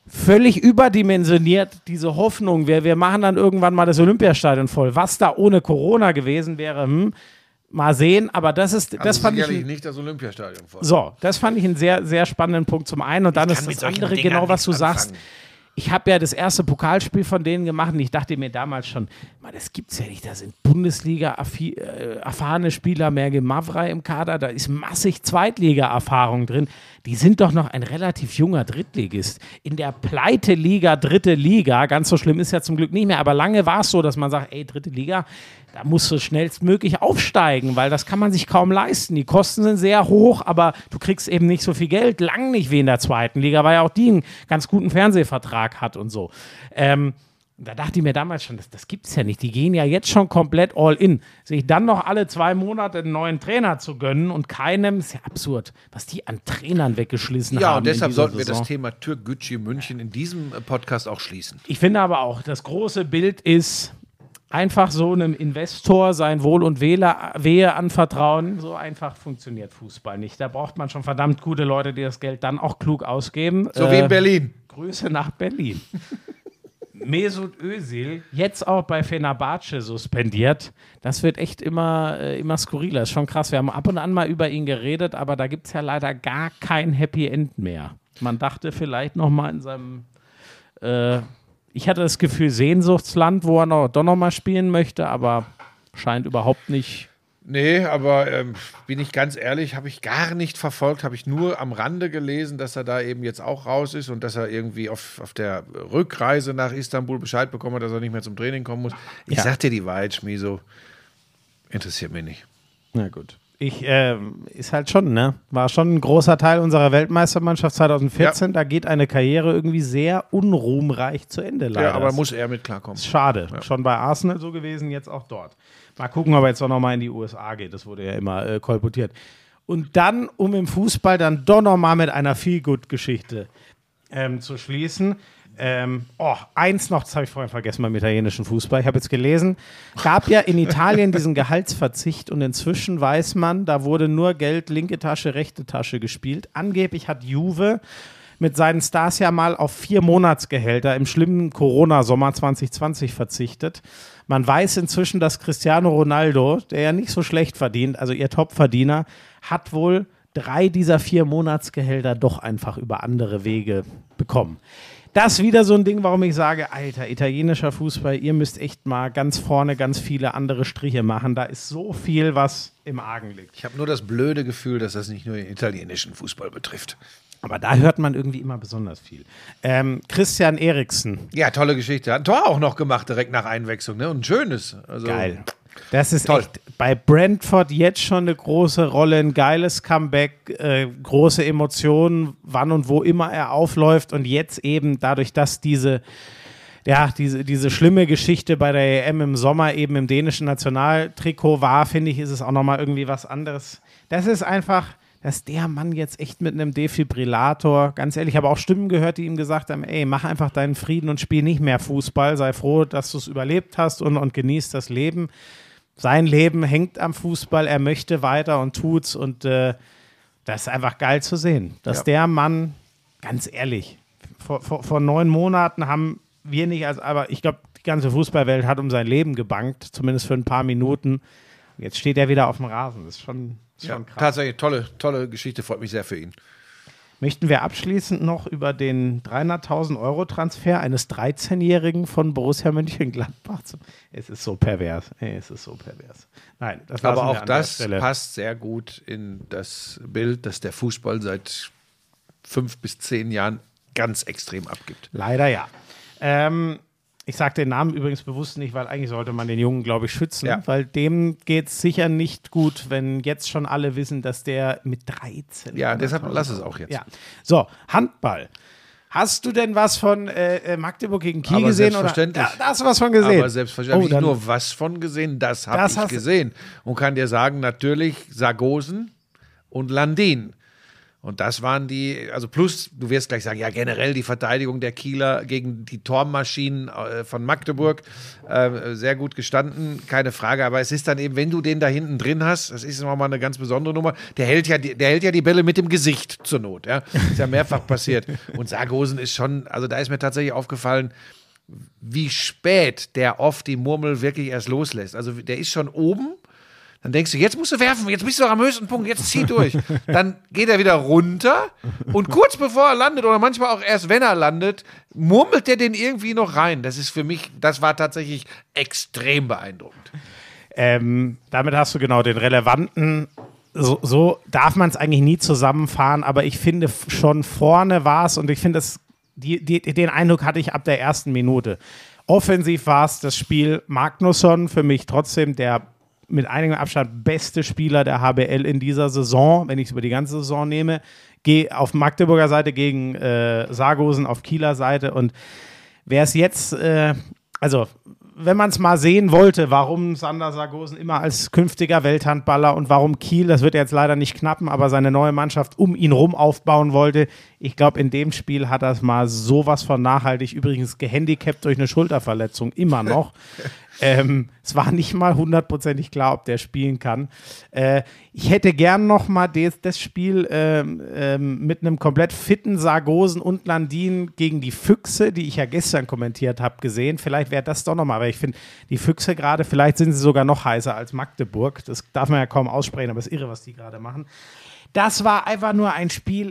völlig überdimensioniert, diese Hoffnung, wir machen dann irgendwann mal das Olympiastadion voll. Was da ohne Corona gewesen wäre, mal sehen, aber das fand ich nicht das Olympiastadion voll. So, das fand ich einen sehr, sehr spannenden Punkt zum einen und dann ist das andere genau, was du sagst. Ich habe ja das erste Pokalspiel von denen gemacht und ich dachte mir damals schon, das gibt's ja nicht, da sind Bundesliga-erfahrene Spieler, Merge Mavrei im Kader, da ist massig Zweitliga-Erfahrung drin. Die sind doch noch ein relativ junger Drittligist. In der Pleite-Liga, dritte Liga, ganz so schlimm ist ja zum Glück nicht mehr, aber lange war es so, dass man sagt, ey, dritte Liga, da musst du schnellstmöglich aufsteigen, weil das kann man sich kaum leisten. Die Kosten sind sehr hoch, aber du kriegst eben nicht so viel Geld, lang nicht wie in der zweiten Liga, weil ja auch die einen ganz guten Fernsehvertrag hat und so. Da dachte ich mir damals schon, das gibt's ja nicht. Die gehen ja jetzt schon komplett all in. Sich dann noch alle 2 Monate einen neuen Trainer zu gönnen und keinem, ist ja absurd, was die an Trainern weggeschlissen haben. Ja, und deshalb sollten wir Saison. das Thema Türkgücü München in diesem Podcast auch schließen. Ich finde aber auch, das große Bild ist einfach so einem Investor sein Wohl und Wehe anvertrauen. So einfach funktioniert Fußball nicht. Da braucht man schon verdammt gute Leute, die das Geld dann auch klug ausgeben. So wie in Berlin. Grüße nach Berlin. Mesut Özil, jetzt auch bei Fenerbahce suspendiert. Das wird echt immer skurriler. Ist schon krass. Wir haben ab und an mal über ihn geredet, aber da gibt es ja leider gar kein Happy End mehr. Man dachte vielleicht noch mal in seinem ich hatte das Gefühl, Sehnsuchtsland, wo er doch noch mal spielen möchte, aber scheint überhaupt nicht. Nee, aber bin ich ganz ehrlich, habe ich gar nicht verfolgt, habe ich nur am Rande gelesen, dass er da eben jetzt auch raus ist und dass er irgendwie auf der Rückreise nach Istanbul Bescheid bekommen hat, dass er nicht mehr zum Training kommen muss. Ich sag dir die Wahrheit, Schmieso, interessiert mich nicht. Na gut. Ist halt schon, ne? War schon ein großer Teil unserer Weltmeistermannschaft 2014. Ja. Da geht eine Karriere irgendwie sehr unruhmreich zu Ende, leider. Ja, aber muss er mit klarkommen. Ist schade. Ja. Schon bei Arsenal so gewesen, jetzt auch dort. Mal gucken, ob er jetzt auch nochmal in die USA geht. Das wurde ja immer kolportiert. Und dann, um im Fußball dann doch nochmal mit einer Feel-Good-Geschichte zu schließen. Eins noch, das habe ich vorhin vergessen beim italienischen Fußball. Ich habe jetzt gelesen, gab ja in Italien diesen Gehaltsverzicht und inzwischen weiß man, da wurde nur Geld, linke Tasche, rechte Tasche gespielt. Angeblich hat Juve mit seinen Stars ja mal auf 4 Monatsgehälter im schlimmen Corona-Sommer 2020 verzichtet. Man weiß inzwischen, dass Cristiano Ronaldo, der ja nicht so schlecht verdient, also ihr Topverdiener, hat wohl 3 dieser 4 Monatsgehälter doch einfach über andere Wege bekommen. Das ist wieder so ein Ding, warum ich sage, Alter, italienischer Fußball, ihr müsst echt mal ganz vorne ganz viele andere Striche machen. Da ist so viel, was im Argen liegt. Ich habe nur das blöde Gefühl, dass das nicht nur den italienischen Fußball betrifft. Aber da hört man irgendwie immer besonders viel. Christian Eriksen. Ja, tolle Geschichte. Hat ein Tor auch noch gemacht direkt nach Einwechslung, ne? Und ein schönes. Also geil. Das ist toll. Echt bei Brentford jetzt schon eine große Rolle, ein geiles Comeback, große Emotionen, wann und wo immer er aufläuft und jetzt eben dadurch, dass diese schlimme Geschichte bei der EM im Sommer eben im dänischen Nationaltrikot war, finde ich, ist es auch nochmal irgendwie was anderes. Das ist einfach, dass der Mann jetzt echt mit einem Defibrillator, ganz ehrlich, ich habe auch Stimmen gehört, die ihm gesagt haben, ey, mach einfach deinen Frieden und spiel nicht mehr Fußball, sei froh, dass du es überlebt hast und genieß das Leben. Sein Leben hängt am Fußball, er möchte weiter und tut's und das ist einfach geil zu sehen, dass der Mann, ganz ehrlich, vor 9 Monaten haben wir nicht, aber ich glaube, die ganze Fußballwelt hat um sein Leben gebankt, zumindest für ein paar Minuten. Jetzt steht er wieder auf dem Rasen, das ist schon krass. Tatsächlich, tolle Geschichte, freut mich sehr für ihn. Möchten wir abschließend noch über den 300.000 € Transfer eines 13-Jährigen von Borussia Mönchengladbach. Es ist so pervers. Nein, das aber auch das passt sehr gut in das Bild, das der Fußball seit 5 bis 10 Jahren ganz extrem abgibt. Leider ja. Ich sage den Namen übrigens bewusst nicht, weil eigentlich sollte man den Jungen, glaube ich, schützen, weil dem geht es sicher nicht gut, wenn jetzt schon alle wissen, dass der mit 13... Ja, deshalb lass es auch jetzt. Ja. So, Handball. Hast du denn was von Magdeburg gegen Kiel gesehen? Selbstverständlich. Oder? Da hast du was von gesehen? Aber selbstverständlich nicht nur was von gesehen, das habe ich gesehen. Und kann dir sagen, natürlich Sargosen und Landin. Und das waren also plus, du wirst gleich sagen, ja generell die Verteidigung der Kieler gegen die Tormaschinen von Magdeburg, sehr gut gestanden, keine Frage, aber es ist dann eben, wenn du den da hinten drin hast, das ist nochmal eine ganz besondere Nummer, der hält ja die Bälle mit dem Gesicht zur Not, ja, ist ja mehrfach passiert. Und Sargosen ist schon, also da ist mir tatsächlich aufgefallen, wie spät der oft die Murmel wirklich erst loslässt. Also der ist schon oben, dann denkst du, jetzt musst du werfen, jetzt bist du am höchsten Punkt, jetzt zieh durch. Dann geht er wieder runter und kurz bevor er landet oder manchmal auch erst, wenn er landet, murmelt der den irgendwie noch rein. Das ist für mich, das war tatsächlich extrem beeindruckend. Damit hast du genau den relevanten, so darf man es eigentlich nie zusammenfahren, aber ich finde schon vorne war es und ich finde, den Eindruck hatte ich ab der ersten Minute. Offensiv war es das Spiel Magnusson, für mich trotzdem der mit einigem Abstand beste Spieler der HBL in dieser Saison, wenn ich es über die ganze Saison nehme, auf Magdeburger Seite gegen Sargosen auf Kieler Seite. Und wer es jetzt, also wenn man es mal sehen wollte, warum Sander Sargosen immer als künftiger Welthandballer und warum Kiel, das wird jetzt leider nicht knappen, aber seine neue Mannschaft um ihn rum aufbauen wollte, ich glaube, in dem Spiel hat er es mal sowas von nachhaltig, übrigens gehandicapt durch eine Schulterverletzung, immer noch. Es war nicht mal 100%ig klar, ob der spielen kann. Ich hätte gern noch mal das Spiel mit einem komplett fitten Sargosen und Landin gegen die Füchse, die ich ja gestern kommentiert habe, gesehen. Vielleicht wäre das doch noch mal, weil ich finde, die Füchse gerade, vielleicht sind sie sogar noch heißer als Magdeburg. Das darf man ja kaum aussprechen, aber es ist irre, was die gerade machen. Das war einfach nur ein Spiel,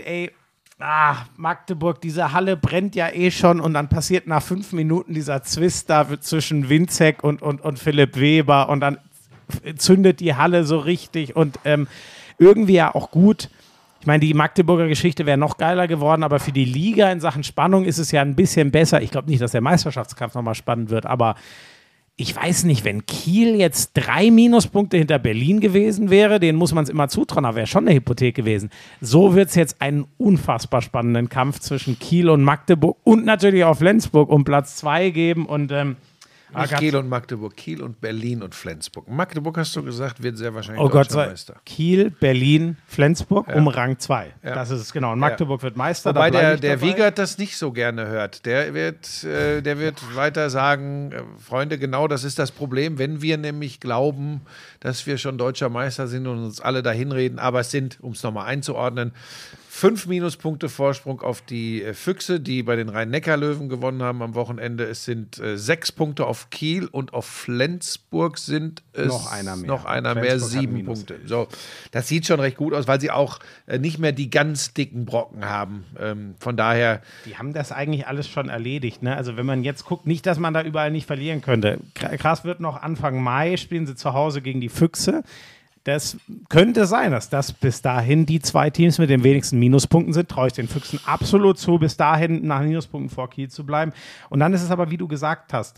Magdeburg, diese Halle brennt ja eh schon und dann passiert nach 5 Minuten dieser Zwist da zwischen Winzek und Philipp Weber und dann zündet die Halle so richtig und irgendwie ja auch gut. Ich meine, die Magdeburger Geschichte wäre noch geiler geworden, aber für die Liga in Sachen Spannung ist es ja ein bisschen besser. Ich glaube nicht, dass der Meisterschaftskampf nochmal spannend wird, aber ich weiß nicht, wenn Kiel jetzt 3 Minuspunkte hinter Berlin gewesen wäre, denen muss man es immer zutrauen, aber wäre schon eine Hypothek gewesen. So wird es jetzt einen unfassbar spannenden Kampf zwischen Kiel und Magdeburg und natürlich auch Flensburg um Platz 2 geben und nicht Kiel und Magdeburg, Kiel und Berlin und Flensburg. Magdeburg, hast du gesagt, wird sehr wahrscheinlich deutscher Meister. Kiel, Berlin, Flensburg um Rang 2. Ja. Das ist es genau. Und Magdeburg wird Meister. Wobei der Wiegert das nicht so gerne hört. Der wird weiter sagen, Freunde, genau das ist das Problem, wenn wir nämlich glauben, dass wir schon deutscher Meister sind und uns alle dahin reden. Aber es sind, um es nochmal einzuordnen, 5 Minuspunkte Vorsprung auf die Füchse, die bei den Rhein-Neckar-Löwen gewonnen haben am Wochenende. Es sind 6 Punkte auf Kiel und auf Flensburg sind es noch einer mehr 7 Punkte. So, das sieht schon recht gut aus, weil sie auch nicht mehr die ganz dicken Brocken haben. Von daher. Die haben das eigentlich alles schon erledigt. Ne? Also wenn man jetzt guckt, nicht, dass man da überall nicht verlieren könnte. Krass wird noch Anfang Mai, spielen sie zu Hause gegen die Füchse. Das könnte sein, dass das bis dahin die 2 Teams mit den wenigsten Minuspunkten sind. Traue ich den Füchsen absolut zu, bis dahin nach Minuspunkten vor Kiel zu bleiben. Und dann ist es aber, wie du gesagt hast,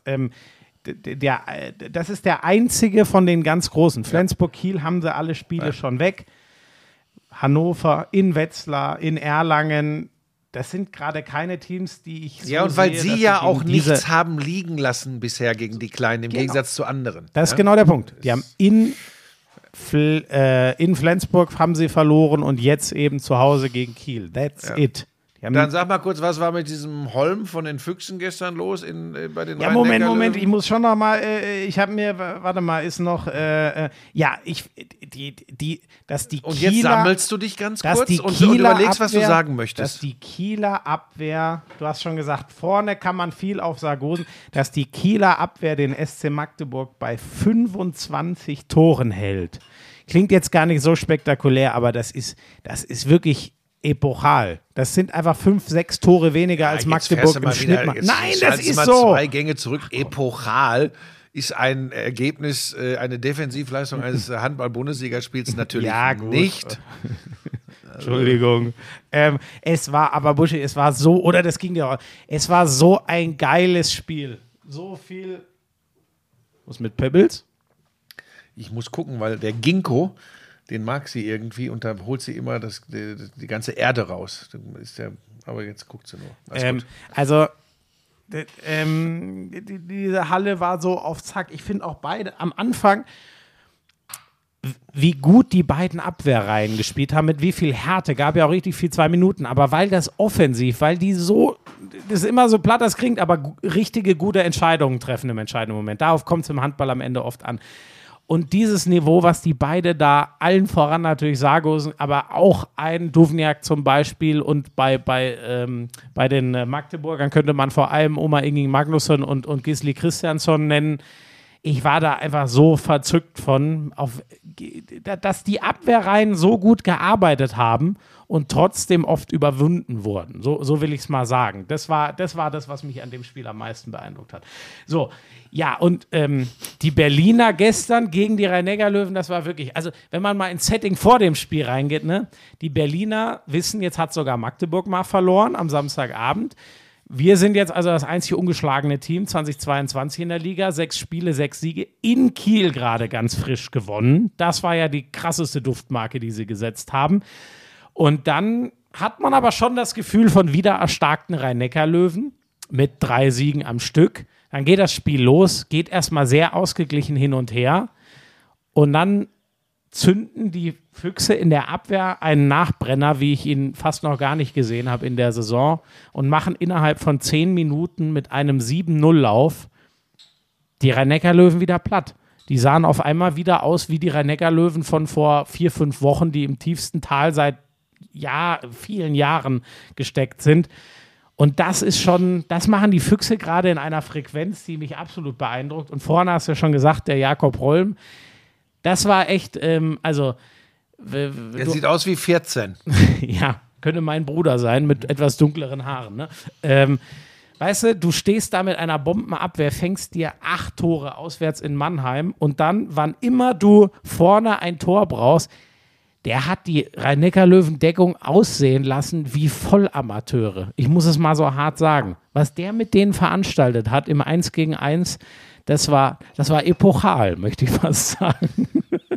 das ist der einzige von den ganz großen. Flensburg, Kiel haben sie alle Spiele schon weg. Hannover, in Wetzlar, in Erlangen. Das sind gerade keine Teams, die ich so Ja, und weil sie ja auch nichts haben liegen lassen bisher gegen die Kleinen, im Gegensatz zu anderen. Das ist genau der Punkt. Die haben in Flensburg haben sie verloren und jetzt eben zu Hause gegen Kiel. That's it. Dann sag mal kurz, was war mit diesem Holm von den Füchsen gestern los bei den Moment, ich muss schon noch mal, ich habe mir, warte mal, ist noch, dass die Kieler... Und jetzt sammelst du dich ganz kurz und überlegst, was du sagen möchtest. Dass die Kieler Abwehr, du hast schon gesagt, vorne kann man viel auf Sargosen, dass die Kieler Abwehr den SC Magdeburg bei 25 Toren hält. Klingt jetzt gar nicht so spektakulär, aber das ist wirklich epochal. Das sind einfach 5, 6 Tore weniger als Magdeburg im Schnitt. Nein, das ist so. 2 Gänge zurück. Epochal ist ein Ergebnis, eine Defensivleistung eines Handball-Bundesligaspiels natürlich nicht. Entschuldigung. Es war aber, Buschi, es war so, oder das ging ja auch, es war so ein geiles Spiel. So viel. Was mit Pebbles? Ich muss gucken, weil der Ginkgo, den mag sie irgendwie und da holt sie immer die ganze Erde raus. Aber jetzt guckt sie nur. Also, diese Halle war so auf Zack. Ich finde auch beide am Anfang, wie gut die beiden Abwehrreihen gespielt haben, mit wie viel Härte, gab ja auch richtig viel 2 Minuten, aber weil das offensiv, weil die so, das ist immer so platt, das klingt, aber richtige, gute Entscheidungen treffen im entscheidenden Moment. Darauf kommt es im Handball am Ende oft an. Und dieses Niveau, was die beide da, allen voran natürlich Sargosen, aber auch ein Duvniak zum Beispiel und bei den Magdeburgern könnte man vor allem Oma Inging Magnusson und Gisli Christiansson nennen. Ich war da einfach so verzückt von, dass die Abwehrreihen so gut gearbeitet haben und trotzdem oft überwunden wurden. So will ich es mal sagen. Das war das, was mich an dem Spiel am meisten beeindruckt hat. So, ja, und die Berliner gestern gegen die Rhein-Neckar-Löwen, das war wirklich, also wenn man mal ins Setting vor dem Spiel reingeht, ne, die Berliner wissen, jetzt hat sogar Magdeburg mal verloren am Samstagabend. Wir sind jetzt also das einzige ungeschlagene Team 2022 in der Liga. 6 Spiele, 6 Siege. In Kiel gerade ganz frisch gewonnen. Das war ja die krasseste Duftmarke, die sie gesetzt haben. Und dann hat man aber schon das Gefühl von wieder erstarkten Rhein-Neckar-Löwen mit 3 Siegen am Stück. Dann geht das Spiel los, geht erstmal sehr ausgeglichen hin und her. Und dann zünden die Füchse in der Abwehr einen Nachbrenner, wie ich ihn fast noch gar nicht gesehen habe in der Saison, und machen innerhalb von 10 Minuten mit einem 7-0-Lauf die Rhein-Neckar-Löwen wieder platt. Die sahen auf einmal wieder aus wie die Rhein-Neckar-Löwen von vor 4-5 Wochen, die im tiefsten Tal seit vielen Jahren gesteckt sind. Und das machen die Füchse gerade in einer Frequenz, die mich absolut beeindruckt. Und vorne hast du ja schon gesagt, der Jakob Rolm, das war echt, er sieht aus wie 14. Ja, könnte mein Bruder sein mit etwas dunkleren Haaren. Ne? Weißt du, du stehst da mit einer Bombenabwehr, fängst dir 8 Tore auswärts in Mannheim und dann, wann immer du vorne ein Tor brauchst, der hat die Rhein-Neckar-Löwen-Deckung aussehen lassen wie Vollamateure. Ich muss es mal so hart sagen. Was der mit denen veranstaltet hat im 1 gegen 1, das war epochal, möchte ich fast sagen.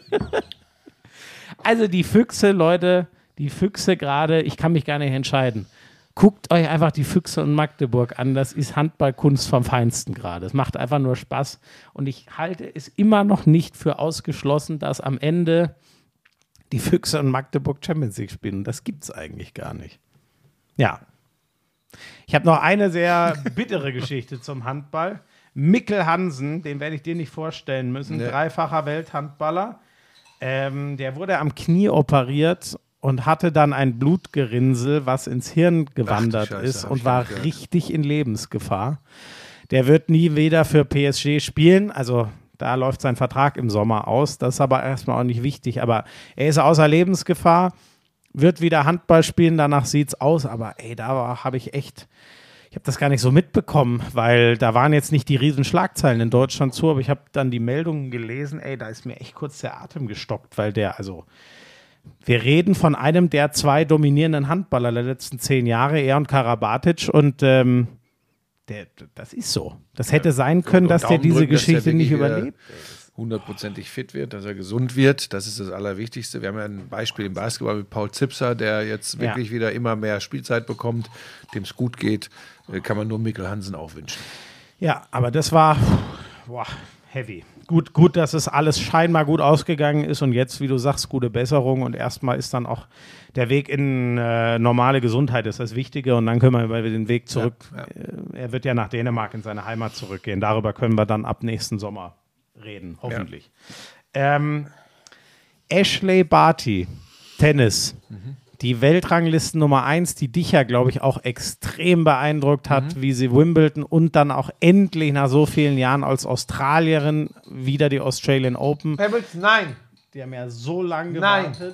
Also die Füchse, Leute, die Füchse gerade, ich kann mich gar nicht entscheiden. Guckt euch einfach die Füchse und Magdeburg an, das ist Handballkunst vom Feinsten gerade. Es macht einfach nur Spaß und ich halte es immer noch nicht für ausgeschlossen, dass am Ende die Füchse und Magdeburg Champions League spielen. Das gibt es eigentlich gar nicht. Ja. Ich habe noch eine sehr bittere Geschichte zum Handball. Mikkel Hansen, den werde ich dir nicht vorstellen müssen, 3-facher Welthandballer. Der wurde am Knie operiert und hatte dann ein Blutgerinnsel, was ins Hirn gewandert ist und war richtig in Lebensgefahr. Der wird nie wieder für PSG spielen, also da läuft sein Vertrag im Sommer aus. Das ist aber erstmal auch nicht wichtig, aber er ist außer Lebensgefahr, wird wieder Handball spielen, danach sieht's aus, aber da habe ich echt... Ich habe das gar nicht so mitbekommen, weil da waren jetzt nicht die riesen Schlagzeilen in Deutschland zu, aber ich habe dann die Meldungen gelesen, da ist mir echt kurz der Atem gestockt, weil wir reden von einem der 2 dominierenden Handballer der letzten 10 Jahre, er und Karabatic, und das ist so. Das hätte sein können, dass der diese Geschichte nicht überlebt. 100%ig fit wird, dass er gesund wird, das ist das Allerwichtigste. Wir haben ja ein Beispiel im Basketball mit Paul Zipser, der jetzt wirklich wieder immer mehr Spielzeit bekommt, dem es gut geht, kann man nur Mikkel Hansen auch wünschen. Ja, aber das war heavy. Gut, dass es alles scheinbar gut ausgegangen ist und jetzt, wie du sagst, gute Besserung und erstmal ist dann auch der Weg in normale Gesundheit ist das Wichtige und dann können wir über den Weg zurück, er wird ja nach Dänemark in seine Heimat zurückgehen, darüber können wir dann ab nächsten Sommer reden, hoffentlich. Ja. Ashley Barty, Tennis. Die Weltranglisten Nummer 1, die dich ja, glaube ich, auch extrem beeindruckt hat, wie sie Wimbledon und dann auch endlich nach so vielen Jahren als Australierin wieder die Australian Open. Pebbles, nein. Die haben ja so lange gewartet.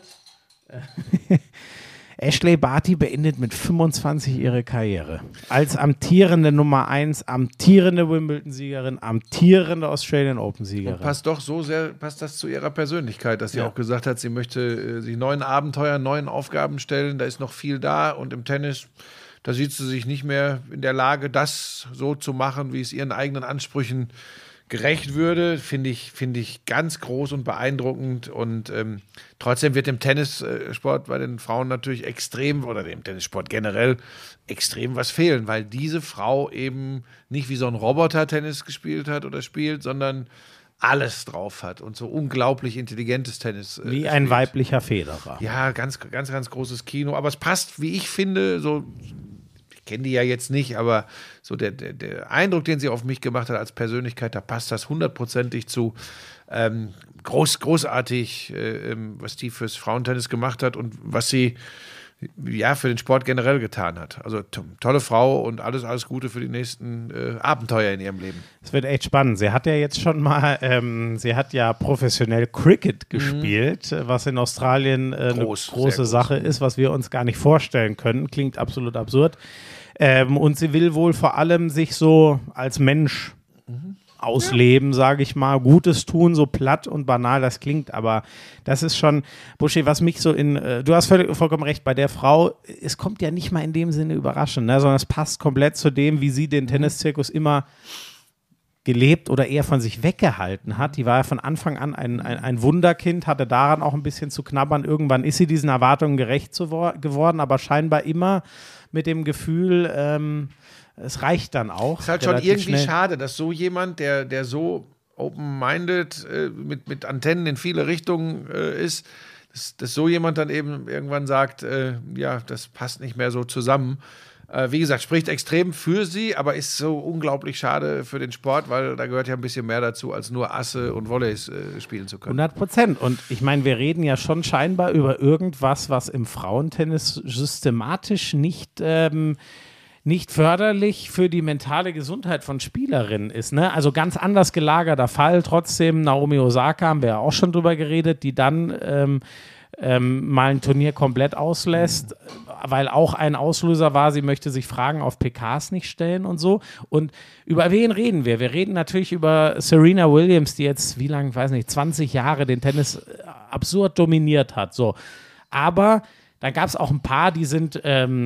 Ashley Barty beendet mit 25 ihre Karriere. Als amtierende Nummer 1, amtierende Wimbledon-Siegerin, amtierende Australian Open-Siegerin. Passt das zu ihrer Persönlichkeit, dass sie auch gesagt hat, sie möchte sich neuen Abenteuern, neuen Aufgaben stellen, da ist noch viel da und im Tennis, da sieht sie sich nicht mehr in der Lage, das so zu machen, wie es ihren eigenen Ansprüchen gerecht würde, finde ich ganz groß und beeindruckend und trotzdem wird dem Tennissport bei den Frauen natürlich extrem oder dem Tennissport generell extrem was fehlen, weil diese Frau eben nicht wie so ein Roboter Tennis gespielt hat oder spielt, sondern alles drauf hat und so unglaublich intelligentes Tennis Wie ein weiblicher Federer. Ja, ganz, ganz, ganz großes Kino. Aber es passt, wie ich finde, so, ich kenne die ja jetzt nicht, aber so der Eindruck, den sie auf mich gemacht hat als Persönlichkeit, da passt das 100%ig zu. Großartig, was die fürs Frauentennis gemacht hat und was sie für den Sport generell getan hat. Also tolle Frau und alles Gute für die nächsten Abenteuer in ihrem Leben. Es wird echt spannend. Sie hat ja jetzt schon mal, sie hat ja professionell Cricket gespielt, was in Australien eine große Sache ist, was wir uns gar nicht vorstellen können. Klingt absolut absurd. Und sie will wohl vor allem sich so als Mensch ausleben, sage ich mal, Gutes tun, so platt und banal das klingt, aber das ist schon, Buschi, was mich so du hast vollkommen recht, bei der Frau, es kommt ja nicht mal in dem Sinne überraschend, ne, sondern es passt komplett zu dem, wie sie den Tenniszirkus immer gelebt oder eher von sich weggehalten hat. Die war ja von Anfang an ein Wunderkind, hatte daran auch ein bisschen zu knabbern. Irgendwann ist sie diesen Erwartungen gerecht geworden, aber scheinbar immer mit dem Gefühl, es reicht dann auch. Es ist halt schon irgendwie schade, dass so jemand, der so open-minded mit Antennen in viele Richtungen ist, dass so jemand dann eben irgendwann sagt, das passt nicht mehr so zusammen. Wie gesagt, spricht extrem für sie, aber ist so unglaublich schade für den Sport, weil da gehört ja ein bisschen mehr dazu, als nur Asse und Volleys spielen zu können. 100%. Und ich meine, wir reden ja schon scheinbar über irgendwas, was im Frauentennis systematisch nicht förderlich für die mentale Gesundheit von Spielerinnen ist. Ne? Also ganz anders gelagerter Fall. Trotzdem, Naomi Osaka, haben wir ja auch schon drüber geredet, die dann mal ein Turnier komplett auslässt, weil auch ein Auslöser war, sie möchte sich Fragen auf PKs nicht stellen und so. Und über wen reden wir? Wir reden natürlich über Serena Williams, die jetzt, 20 Jahre den Tennis absurd dominiert hat. So. Aber dann gab es auch ein paar, die sind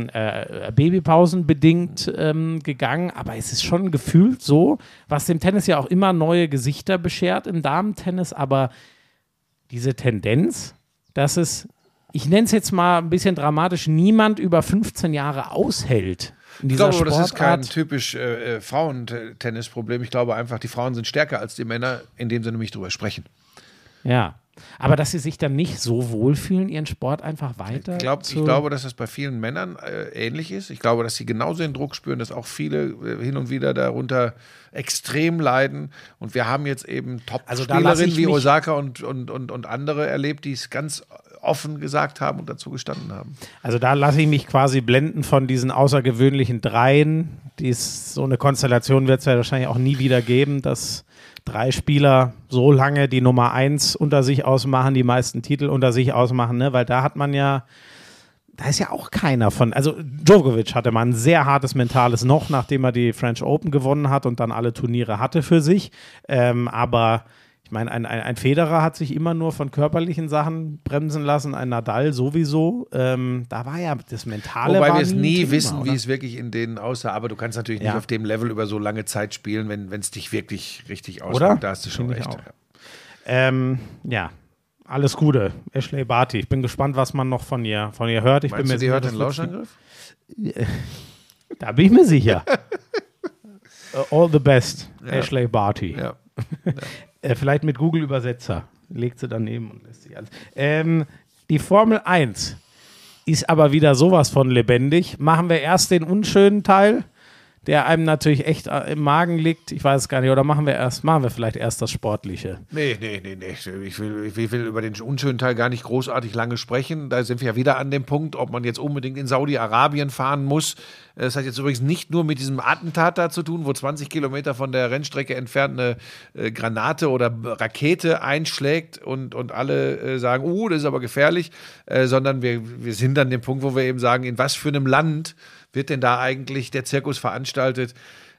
babypausenbedingt gegangen, aber es ist schon gefühlt so, was dem Tennis ja auch immer neue Gesichter beschert im Damentennis, aber diese Tendenz, dass es, ich nenne es jetzt mal ein bisschen dramatisch, niemand über 15 Jahre aushält in dieser Sportart. Ich glaube, das ist kein typisch Frauentennisproblem. Ich glaube einfach, die Frauen sind stärker als die Männer, indem sie nämlich drüber sprechen. Ja. Aber dass sie sich dann nicht so wohlfühlen, ihren Sport einfach weiter Ich glaube, dass das bei vielen Männern ähnlich ist. Ich glaube, dass sie genauso den Druck spüren, dass auch viele hin und wieder darunter extrem leiden. Und wir haben jetzt eben Top-Spielerinnen wie Osaka und andere erlebt, die es ganz offen gesagt haben und dazu gestanden haben. Also da lasse ich mich quasi blenden von diesen außergewöhnlichen Dreien. So eine Konstellation wird es ja wahrscheinlich auch nie wieder geben, dass 3 Spieler so lange die Nummer 1 unter sich ausmachen, die meisten Titel unter sich ausmachen, ne? Weil da hat man ja, da ist ja auch keiner von, also Djokovic hatte mal ein sehr hartes mentales Noch, nachdem er die French Open gewonnen hat und dann alle Turniere hatte für sich, aber ich meine, ein Federer hat sich immer nur von körperlichen Sachen bremsen lassen, ein Nadal sowieso. Da war ja das Mentale. Wobei wir es nie wissen, wie es wirklich in denen aussah. Aber du kannst natürlich nicht auf dem Level über so lange Zeit spielen, wenn es dich wirklich richtig ausmacht. Da hast du schon recht. Ja, alles Gute. Ashley Barty. Ich bin gespannt, was man noch von ihr hört. Meinst du, die hört den Lauschangriff? Da bin ich mir sicher. All the best, Ashley Barty. Ja. Vielleicht mit Google-Übersetzer. Legt sie daneben und lässt sich alles. Die Formel 1 ist aber wieder sowas von lebendig. Machen wir erst den unschönen Teil, der einem natürlich echt im Magen liegt. Ich weiß es gar nicht. Oder machen wir vielleicht erst das Sportliche? Nee. Ich will über den unschönen Teil gar nicht großartig lange sprechen. Da sind wir ja wieder an dem Punkt, ob man jetzt unbedingt in Saudi-Arabien fahren muss. Das hat jetzt übrigens nicht nur mit diesem Attentat da zu tun, wo 20 Kilometer von der Rennstrecke entfernt eine Granate oder Rakete einschlägt und alle sagen, das ist aber gefährlich, sondern wir sind an dem Punkt, wo wir eben sagen, in was für einem Land wird denn da eigentlich der Zirkus veranstaltet?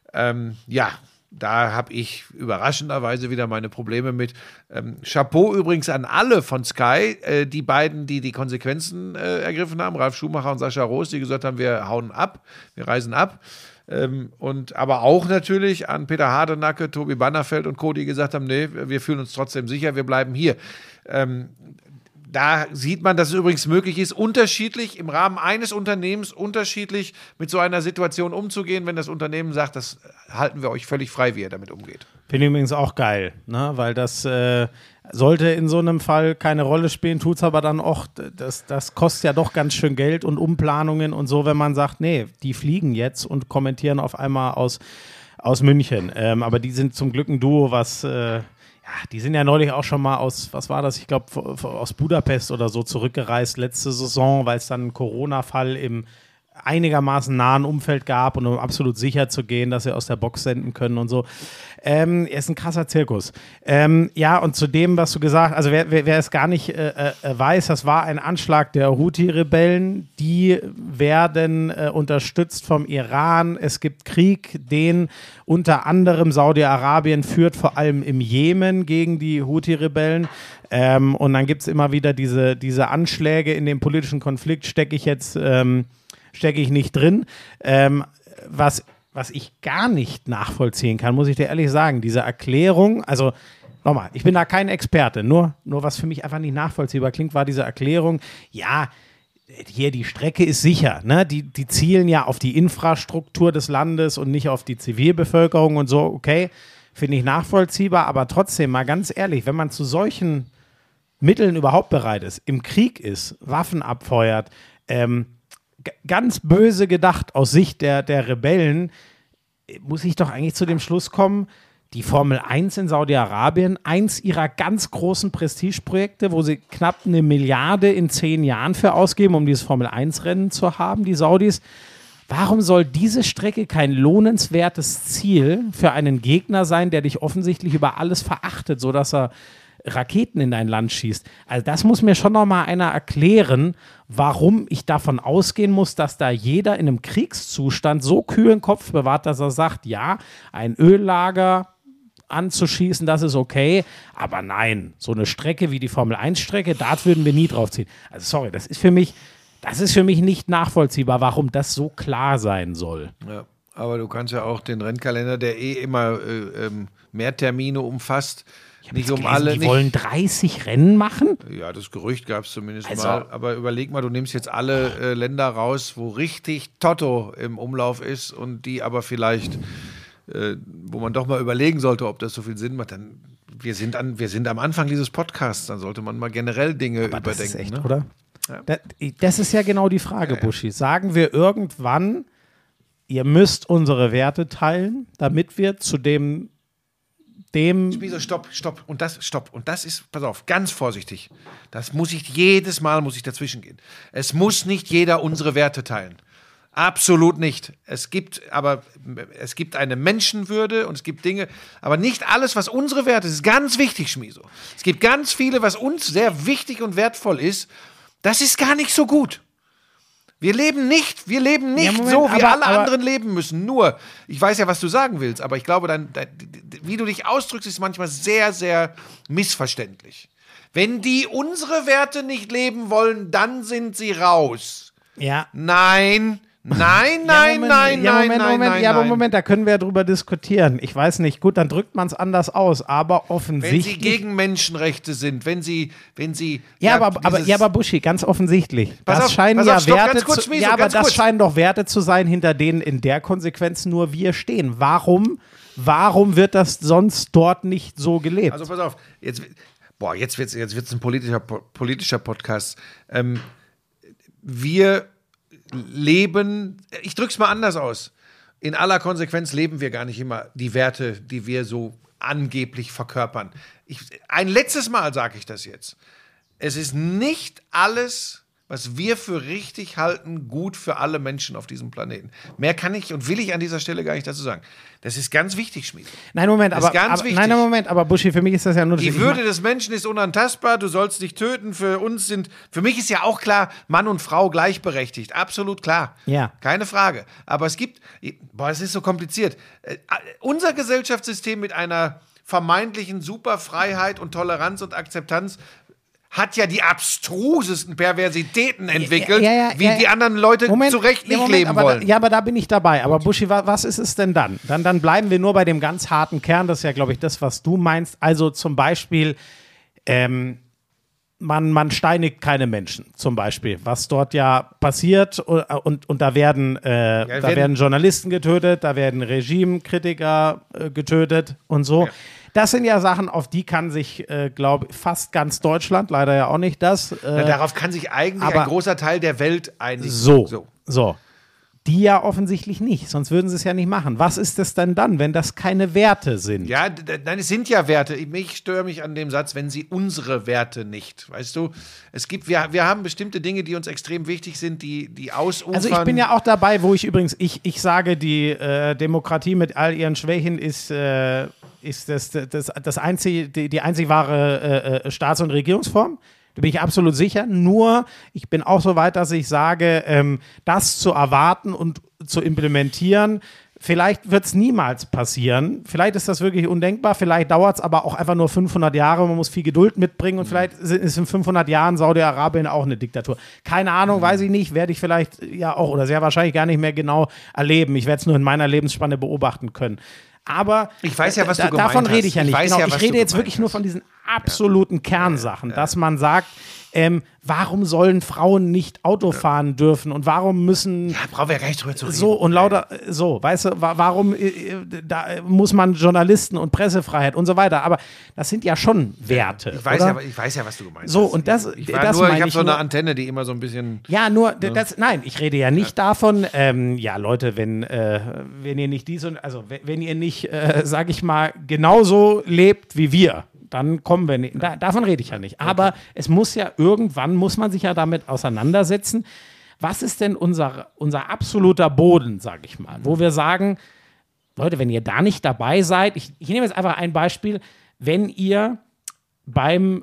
Da habe ich überraschenderweise wieder meine Probleme mit. Chapeau übrigens an alle von Sky, die beiden, die Konsequenzen ergriffen haben, Ralf Schumacher und Sascha Roos, die gesagt haben, wir hauen ab, wir reisen ab. Aber auch natürlich an Peter Hardenacke, Tobi Bannerfeld und Co., die gesagt haben, nee, wir fühlen uns trotzdem sicher, wir bleiben hier. Da sieht man, dass es übrigens möglich ist, unterschiedlich im Rahmen eines Unternehmens unterschiedlich mit so einer Situation umzugehen, wenn das Unternehmen sagt, das halten wir euch völlig frei, wie ihr damit umgeht. Finde ich übrigens auch geil, ne? Weil das sollte in so einem Fall keine Rolle spielen, tut es aber dann auch, das kostet ja doch ganz schön Geld und Umplanungen und so, wenn man sagt, nee, die fliegen jetzt und kommentieren auf einmal aus München. Aber die sind zum Glück ein Duo, was die sind ja neulich auch schon mal aus, was war das, ich glaube aus Budapest oder so zurückgereist letzte Saison, weil es dann einen Corona-Fall im einigermaßen nahen Umfeld gab und um absolut sicher zu gehen, dass sie aus der Box senden können und so. Ist ein krasser Zirkus. Ja, und zu dem, was du gesagt hast, also wer es gar nicht weiß, das war ein Anschlag der Houthi-Rebellen, die werden unterstützt vom Iran. Es gibt Krieg, den unter anderem Saudi-Arabien führt, vor allem im Jemen gegen die Houthi-Rebellen. Und dann gibt es immer wieder diese Anschläge. In dem politischen Konflikt stecke ich nicht drin. Was ich gar nicht nachvollziehen kann, muss ich dir ehrlich sagen, diese Erklärung, also nochmal, ich bin da kein Experte, nur was für mich einfach nicht nachvollziehbar klingt, war diese Erklärung, ja, hier die Strecke ist sicher, ne? Die zielen ja auf die Infrastruktur des Landes und nicht auf die Zivilbevölkerung und so, okay, finde ich nachvollziehbar, aber trotzdem mal ganz ehrlich, wenn man zu solchen Mitteln überhaupt bereit ist, im Krieg ist, Waffen abfeuert, ganz böse gedacht aus Sicht der Rebellen, muss ich doch eigentlich zu dem Schluss kommen, die Formel 1 in Saudi-Arabien, eins ihrer ganz großen Prestigeprojekte, wo sie knapp 1 Milliarde in 10 Jahren für ausgeben, um dieses Formel 1-Rennen zu haben, die Saudis. Warum soll diese Strecke kein lohnenswertes Ziel für einen Gegner sein, der dich offensichtlich über alles verachtet, sodass er Raketen in dein Land schießt? Also das muss mir schon noch mal einer erklären, warum ich davon ausgehen muss, dass da jeder in einem Kriegszustand so kühlen Kopf bewahrt, dass er sagt, ja, ein Öllager anzuschießen, das ist okay, aber nein, so eine Strecke wie die Formel-1-Strecke, da würden wir nie drauf ziehen. Also sorry, das ist für mich nicht nachvollziehbar, warum das so klar sein soll. Ja, aber du kannst ja auch den Rennkalender, der immer mehr Termine umfasst, nicht um alle. Die wollen 30 Rennen machen? Ja, das Gerücht gab es zumindest mal. Aber überleg mal, du nimmst jetzt alle Länder raus, wo richtig Toto im Umlauf ist und die aber vielleicht, wo man doch mal überlegen sollte, ob das so viel Sinn macht. Dann, wir sind am Anfang dieses Podcasts, dann sollte man mal generell Dinge aber überdenken. Das ist echt, ne? oder? Ja. Das ist ja genau die Frage, Buschi. Sagen wir irgendwann, ihr müsst unsere Werte teilen, damit wir zu dem Spieso, stopp. Und das ist, pass auf, ganz vorsichtig. Jedes Mal muss ich dazwischen gehen. Es muss nicht jeder unsere Werte teilen. Absolut nicht. Es gibt eine Menschenwürde und es gibt Dinge, aber nicht alles, was unsere Werte ist ganz wichtig, Schmieso. Es gibt ganz viele, was uns sehr wichtig und wertvoll ist, das ist gar nicht so gut. Wir leben nicht ja, Moment, so, wie alle anderen leben müssen. Nur, ich weiß ja, was du sagen willst, aber ich glaube, wie du dich ausdrückst, ist manchmal sehr, sehr missverständlich. Wenn die unsere Werte nicht leben wollen, dann sind sie raus. Ja. Nein. Moment, da können wir ja drüber diskutieren. Ich weiß nicht, gut, dann drückt man es anders aus, aber offensichtlich. Wenn sie gegen Menschenrechte sind, wenn sie. Aber Buschi, ganz offensichtlich. Das scheinen doch Werte zu sein, hinter denen in der Konsequenz nur wir stehen. Warum wird das sonst dort nicht so gelebt? Also pass auf, jetzt wird's ein politischer Podcast. Wir leben, ich drück's mal anders aus, in aller Konsequenz leben wir gar nicht immer die Werte, die wir so angeblich verkörpern. Ein letztes Mal sage ich das jetzt. Es ist nicht alles, was wir für richtig halten, gut für alle Menschen auf diesem Planeten. Mehr kann ich und will ich an dieser Stelle gar nicht dazu sagen. Das ist ganz wichtig, Schmied. Nein, Moment, aber Buschi, für mich ist das ja nur... Die Würde des Menschen ist unantastbar, du sollst dich töten, für mich ist ja auch klar, Mann und Frau gleichberechtigt, absolut klar. Ja. Keine Frage. Aber es ist so kompliziert. Unser Gesellschaftssystem mit einer vermeintlichen Superfreiheit und Toleranz und Akzeptanz hat ja die abstrusesten Perversitäten entwickelt, wie die anderen Leute zu Recht nicht leben wollen. Aber da bin ich dabei. Aber Buschi, was ist es denn dann? Dann bleiben wir nur bei dem ganz harten Kern. Das ist ja, glaube ich, das, was du meinst. Also zum Beispiel, man steinigt keine Menschen, zum Beispiel, was dort ja passiert und da werden Journalisten getötet, da werden Regimekritiker getötet und so. Ja. Das sind ja Sachen, auf die kann sich, glaube ich, fast ganz Deutschland, leider ja auch nicht das. Darauf kann sich eigentlich ein großer Teil der Welt einigen. So. Die ja offensichtlich nicht, sonst würden sie es ja nicht machen. Was ist es denn dann, wenn das keine Werte sind? Ja, nein, es sind ja Werte. Ich störe mich an dem Satz, wenn sie unsere Werte nicht. Weißt du, wir haben bestimmte Dinge, die uns extrem wichtig sind, die ausufern. Also ich bin ja auch dabei, wo ich übrigens, ich sage, die Demokratie mit all ihren Schwächen ist die einzig wahre Staats- und Regierungsform. Da bin ich absolut sicher. Nur, ich bin auch so weit, dass ich sage, das zu erwarten und zu implementieren, vielleicht wird es niemals passieren. Vielleicht ist das wirklich undenkbar. Vielleicht dauert es aber auch einfach nur 500 Jahre. Man muss viel Geduld mitbringen und vielleicht ist in 500 Jahren Saudi-Arabien auch eine Diktatur. Keine Ahnung, weiß ich nicht. Werde ich vielleicht ja auch oder sehr wahrscheinlich gar nicht mehr genau erleben. Ich werde es nur in meiner Lebensspanne beobachten können. Aber ich weiß ja, was du gemeint davon rede ich ja nicht. Ich rede jetzt wirklich nur von diesen absoluten Kernsachen, dass man sagt, warum sollen Frauen nicht Auto fahren dürfen und warum müssen... Ja, brauchen wir ja gar nicht drüber zu reden. So, und lauter, weißt du, warum da muss man Journalisten und Pressefreiheit und so weiter, aber das sind ja schon Werte, ich weiß ja, was du gemeint hast. So, und ich habe so eine Antenne, die immer so ein bisschen... Ja, nur, nein, ich rede ja nicht davon, Leute, wenn ihr nicht wenn ihr nicht, sag ich mal, genauso lebt wie wir, dann kommen wir nicht. Davon rede ich ja nicht. Aber es muss ja irgendwann, muss man sich ja damit auseinandersetzen, was ist denn unser absoluter Boden, sage ich mal, wo wir sagen, Leute, wenn ihr da nicht dabei seid, ich nehme jetzt einfach ein Beispiel, wenn ihr bleiben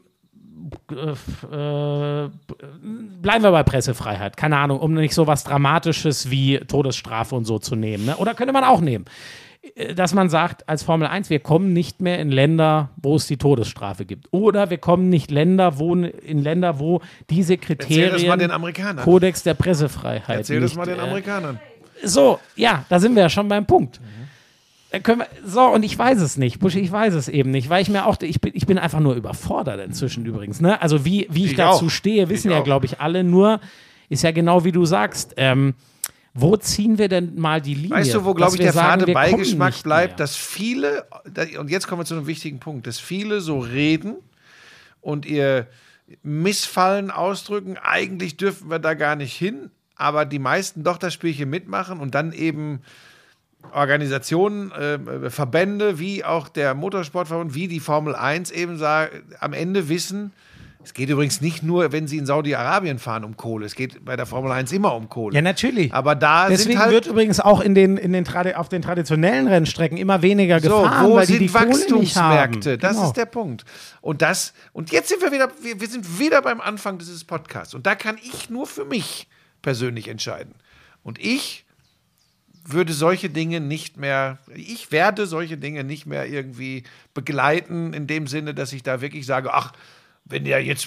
wir bei Pressefreiheit, keine Ahnung, um nicht so was Dramatisches wie Todesstrafe und so zu nehmen, ne? Oder könnte man auch nehmen, dass man sagt, als Formel 1, wir kommen nicht mehr in Länder, wo es die Todesstrafe gibt. Oder wir kommen nicht in Länder, wo diese Kriterien, erzähl das mal den Amerikanern. Kodex der Pressefreiheit. Erzähl das mal den Amerikanern. So, ja, da sind wir ja schon beim Punkt. Und ich weiß es nicht, Buschi, ich weiß es eben nicht, weil ich bin einfach nur überfordert inzwischen übrigens. Ne? Also wie ich dazu stehe, wissen ja, glaube ich, alle, nur ist ja genau wie du sagst, wo ziehen wir denn mal die Linie? Weißt du, wo, glaube ich, der fade Beigeschmack bleibt, dass viele, und jetzt kommen wir zu einem wichtigen Punkt, dass viele so reden und ihr Missfallen ausdrücken, eigentlich dürfen wir da gar nicht hin, aber die meisten doch das Spielchen mitmachen und dann eben Organisationen, Verbände, wie auch der Motorsportverband, wie die Formel 1 eben am Ende wissen, es geht übrigens nicht nur, wenn sie in Saudi-Arabien fahren, um Kohle. Es geht bei der Formel 1 immer um Kohle. Ja, natürlich. Aber deswegen wird übrigens auch auf den traditionellen Rennstrecken immer weniger gefahren, weil die Wachstumsmärkte? Das ist der Punkt. Und jetzt sind wir sind wieder beim Anfang dieses Podcasts. Und da kann ich nur für mich persönlich entscheiden. Und ich werde solche Dinge nicht mehr irgendwie begleiten, in dem Sinne, dass ich da wirklich sage, wenn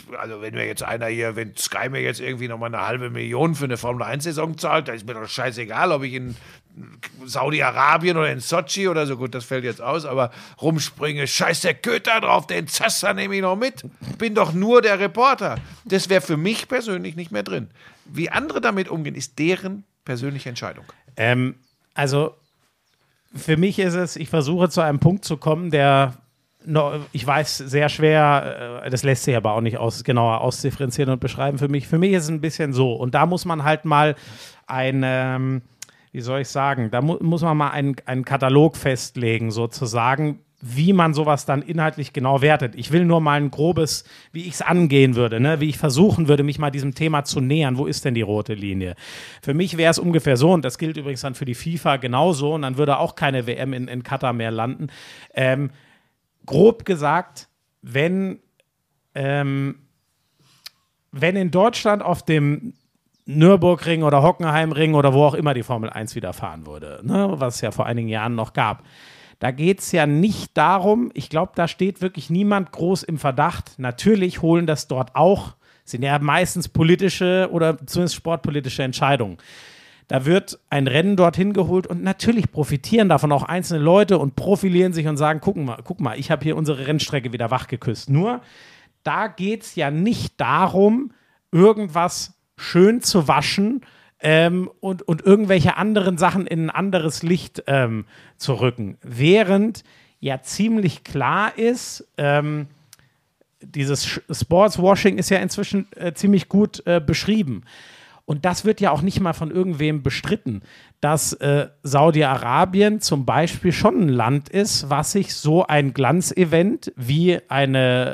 Sky mir jetzt irgendwie nochmal 500.000 für eine Formel-1-Saison zahlt, dann ist mir doch scheißegal, ob ich in Saudi-Arabien oder in Sochi oder so, gut, das fällt jetzt aus, aber rumspringe, scheiß der Köter drauf, den Zasser nehme ich noch mit. Bin doch nur der Reporter. Das wäre für mich persönlich nicht mehr drin. Wie andere damit umgehen, ist deren persönliche Entscheidung. Also, für mich ist es, ich versuche zu einem Punkt zu kommen, der ich weiß, sehr schwer, das lässt sich aber auch nicht genauer ausdifferenzieren und beschreiben für mich. Für mich ist es ein bisschen so. Und da muss man halt mal wie soll ich sagen, da muss man mal einen Katalog festlegen, sozusagen, wie man sowas dann inhaltlich genau wertet. Ich will nur mal ein grobes, wie ich es angehen würde, ne? Wie ich versuchen würde, mich mal diesem Thema zu nähern. Wo ist denn die rote Linie? Für mich wäre es ungefähr so, und das gilt übrigens dann für die FIFA genauso, und dann würde auch keine WM in Katar mehr landen. Grob gesagt, wenn in Deutschland auf dem Nürburgring oder Hockenheimring oder wo auch immer die Formel 1 wieder fahren würde, ne, was es ja vor einigen Jahren noch gab, da geht es ja nicht darum, ich glaube, da steht wirklich niemand groß im Verdacht. Natürlich holen das dort auch, sind ja meistens politische oder zumindest sportpolitische Entscheidungen. Da wird ein Rennen dorthin geholt und natürlich profitieren davon auch einzelne Leute und profilieren sich und sagen, guck mal, ich habe hier unsere Rennstrecke wieder wachgeküsst. Nur, da geht es ja nicht darum, irgendwas schön zu waschen und irgendwelche anderen Sachen in ein anderes Licht zu rücken. Während ja ziemlich klar ist, dieses Sportswashing ist ja inzwischen ziemlich gut beschrieben. Und das wird ja auch nicht mal von irgendwem bestritten, dass Saudi-Arabien zum Beispiel schon ein Land ist, was sich so ein Glanzevent wie ein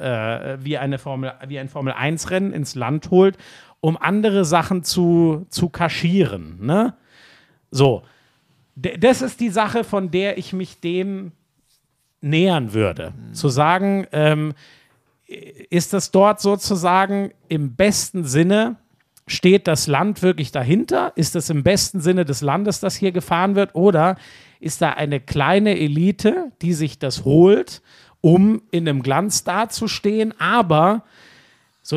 Formel-1-Rennen ins Land holt, um andere Sachen zu kaschieren. Ne? So, das ist die Sache, von der ich mich dem nähern würde. Zu sagen, ist das dort sozusagen im besten Sinne, steht das Land wirklich dahinter? Ist es im besten Sinne des Landes, das hier gefahren wird? Oder ist da eine kleine Elite, die sich das holt, um in einem Glanz dazustehen, aber so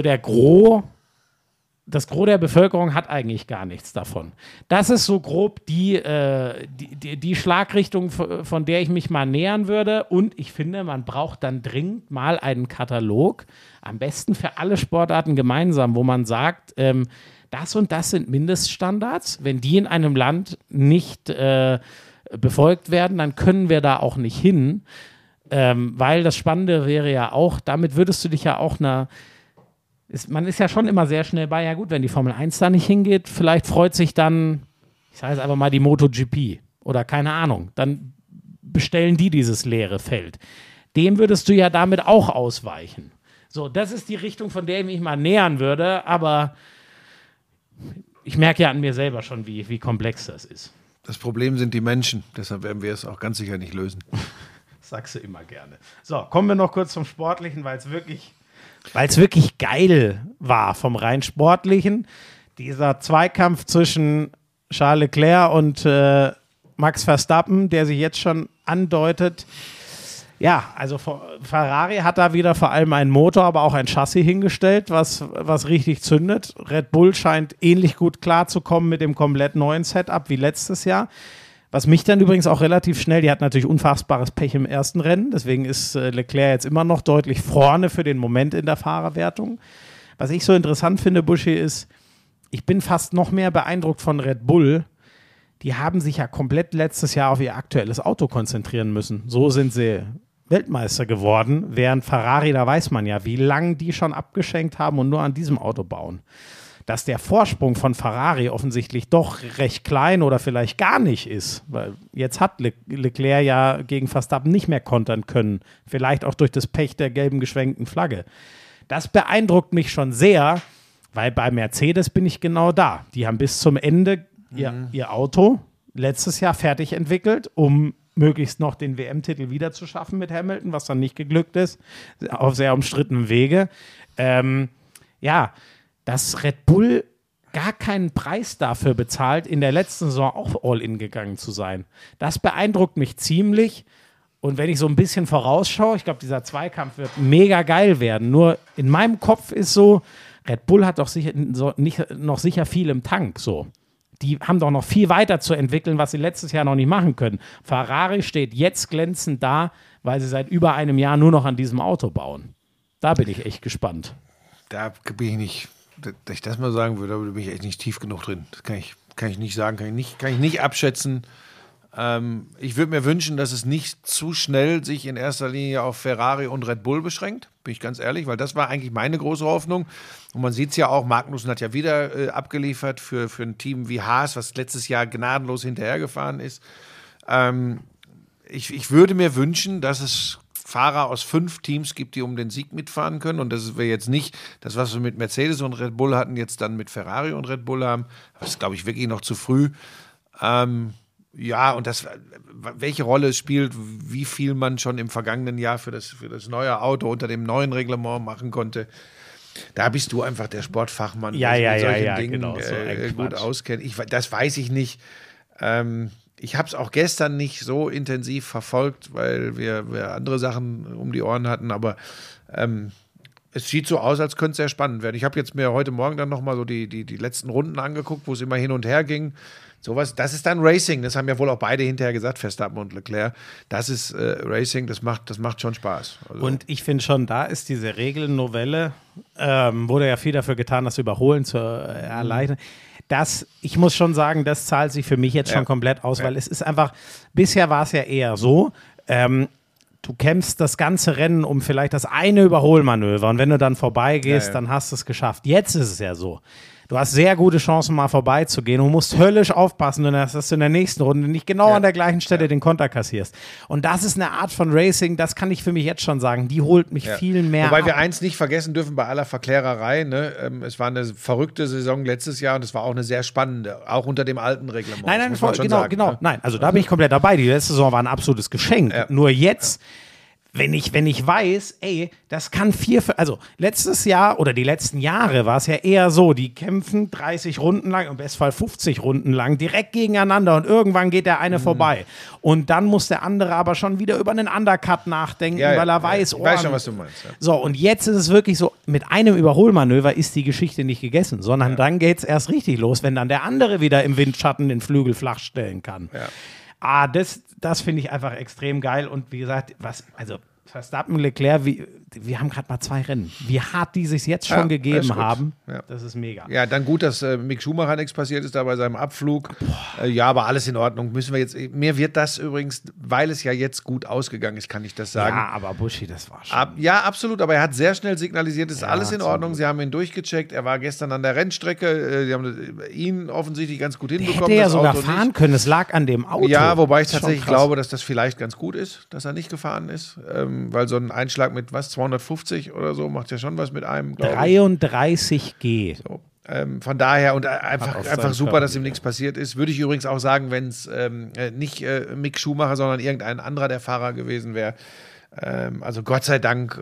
das Gros der Bevölkerung hat eigentlich gar nichts davon. Das ist so grob die Schlagrichtung, von der ich mich mal nähern würde. Und ich finde, man braucht dann dringend mal einen Katalog, am besten für alle Sportarten gemeinsam, wo man sagt, das und das sind Mindeststandards. Wenn die in einem Land nicht befolgt werden, dann können wir da auch nicht hin. Weil das Spannende wäre ja auch, damit würdest du dich ja auch man ist ja schon immer sehr schnell bei, ja gut, wenn die Formel 1 da nicht hingeht, vielleicht freut sich dann, ich sage jetzt einfach mal die MotoGP oder keine Ahnung, dann bestellen die dieses leere Feld. Dem würdest du ja damit auch ausweichen. So, das ist die Richtung, von der ich mich mal nähern würde, aber ich merke ja an mir selber schon, wie komplex das ist. Das Problem sind die Menschen, deshalb werden wir es auch ganz sicher nicht lösen. Das sagst du immer gerne. So, kommen wir noch kurz zum Sportlichen, weil es wirklich geil war vom rein Sportlichen. Dieser Zweikampf zwischen Charles Leclerc und Max Verstappen, der sich jetzt schon andeutet. Ja, also Ferrari hat da wieder vor allem einen Motor, aber auch ein Chassis hingestellt, was richtig zündet. Red Bull scheint ähnlich gut klarzukommen mit dem komplett neuen Setup wie letztes Jahr. Was mich dann übrigens auch relativ schnell, die hat natürlich unfassbares Pech im ersten Rennen, deswegen ist Leclerc jetzt immer noch deutlich vorne für den Moment in der Fahrerwertung. Was ich so interessant finde, Buschi, ist, ich bin fast noch mehr beeindruckt von Red Bull. Die haben sich ja komplett letztes Jahr auf ihr aktuelles Auto konzentrieren müssen. So sind sie Weltmeister geworden, während Ferrari, da weiß man ja, wie lange die schon abgeschenkt haben und nur an diesem Auto bauen. Dass der Vorsprung von Ferrari offensichtlich doch recht klein oder vielleicht gar nicht ist, weil jetzt hat Leclerc ja gegen Verstappen nicht mehr kontern können, vielleicht auch durch das Pech der gelben geschwenkten Flagge. Das beeindruckt mich schon sehr, weil bei Mercedes bin ich genau da. Die haben bis zum Ende ihr Auto letztes Jahr fertig entwickelt, um möglichst noch den WM-Titel wieder zu schaffen mit Hamilton, was dann nicht geglückt ist, auf sehr umstrittenem Wege. Dass Red Bull gar keinen Preis dafür bezahlt, in der letzten Saison auch All-In gegangen zu sein. Das beeindruckt mich ziemlich. Und wenn ich so ein bisschen vorausschaue, ich glaube, dieser Zweikampf wird mega geil werden. Nur in meinem Kopf ist so, Red Bull hat doch sicher viel im Tank. So. Die haben doch noch viel weiter zu entwickeln, was sie letztes Jahr noch nicht machen können. Ferrari steht jetzt glänzend da, weil sie seit über einem Jahr nur noch an diesem Auto bauen. Da bin ich echt gespannt. Da bin ich nicht. Dass ich das mal sagen würde, da bin ich echt nicht tief genug drin. Das kann ich nicht sagen, kann ich nicht abschätzen. Ich würde mir wünschen, dass es nicht zu schnell sich in erster Linie auf Ferrari und Red Bull beschränkt, bin ich ganz ehrlich, weil das war eigentlich meine große Hoffnung. Und man sieht es ja auch, Magnussen hat ja wieder abgeliefert für ein Team wie Haas, was letztes Jahr gnadenlos hinterhergefahren ist. Ich würde mir wünschen, dass es Fahrer aus 5 Teams gibt, die um den Sieg mitfahren können. Und das wäre jetzt nicht das, was wir mit Mercedes und Red Bull hatten, jetzt dann mit Ferrari und Red Bull haben. Das ist, glaube ich, wirklich noch zu früh. Und welche Rolle es spielt, wie viel man schon im vergangenen Jahr für das neue Auto unter dem neuen Reglement machen konnte. Da bist du einfach der Sportfachmann, der sich mit solchen Dingen genau, so gut auskennt. Das weiß ich nicht. Ich habe es auch gestern nicht so intensiv verfolgt, weil wir andere Sachen um die Ohren hatten, aber es sieht so aus, als könnte es sehr spannend werden. Ich habe jetzt mir heute Morgen dann nochmal so die letzten Runden angeguckt, wo es immer hin und her ging. Sowas, das ist dann Racing. Das haben ja wohl auch beide hinterher gesagt, Verstappen und Leclerc. Das ist Racing, das macht schon Spaß. Also. Und ich finde schon, da ist diese Regelnovelle, wurde ja viel dafür getan, das Überholen zu erleichtern. Ich muss schon sagen, das zahlt sich für mich jetzt schon komplett aus, weil es ist einfach, bisher war es ja eher so, du kämpfst das ganze Rennen um vielleicht das eine Überholmanöver und wenn du dann vorbeigehst, dann hast du es geschafft. Jetzt ist es ja so. Du hast sehr gute Chancen, mal vorbeizugehen. Du musst höllisch aufpassen, dass du in der nächsten Runde nicht genau an der gleichen Stelle den Konter kassierst. Und das ist eine Art von Racing, das kann ich für mich jetzt schon sagen, die holt mich viel mehr Wobei ab. wir eins nicht vergessen dürfen bei aller Verklärerei, ne? Es war eine verrückte Saison letztes Jahr und es war auch eine sehr spannende, auch unter dem alten Reglement. Nein, muss man schon sagen, genau. Ne? Nein, also da bin ich komplett dabei. Die letzte Saison war ein absolutes Geschenk. Nur jetzt, wenn ich weiß, ey, das kann also letztes Jahr oder die letzten Jahre war es ja eher so, die kämpfen 30 Runden lang, im besten Fall 50 Runden lang, direkt gegeneinander und irgendwann geht der eine vorbei. Und dann muss der andere aber schon wieder über einen Undercut nachdenken, weil er weiß, ich weiß schon, was du meinst. Ja. So, und jetzt ist es wirklich so, mit einem Überholmanöver ist die Geschichte nicht gegessen, sondern dann geht es erst richtig los, wenn dann der andere wieder im Windschatten den Flügel flach stellen kann. Ja. Das finde ich einfach extrem geil. Und wie gesagt, Verstappen, Leclerc, wir haben gerade mal 2 Rennen. Wie hart die sich jetzt schon gegeben haben, das ist mega. Ja, dann gut, dass Mick Schumacher nichts passiert ist da bei seinem Abflug. Ja, aber alles in Ordnung. Mir wird das übrigens, weil es ja jetzt gut ausgegangen ist, kann ich das sagen. Ja, aber Buschi, das war schon. Ja, absolut, aber er hat sehr schnell signalisiert, es ist alles in Ordnung. Sie haben ihn durchgecheckt. Er war gestern an der Rennstrecke. Sie haben ihn offensichtlich ganz gut hinbekommen. Hätte er sogar fahren können. Es lag an dem Auto. Ja, wobei ich tatsächlich glaube, dass das vielleicht ganz gut ist, dass er nicht gefahren ist. Weil so ein Einschlag mit 250 oder so macht ja schon was mit einem, glaube ich. 33G. So. Von daher und einfach super, dass ihm nichts passiert ist. Würde ich übrigens auch sagen, wenn es nicht Mick Schumacher, sondern irgendein anderer der Fahrer gewesen wäre. Also Gott sei Dank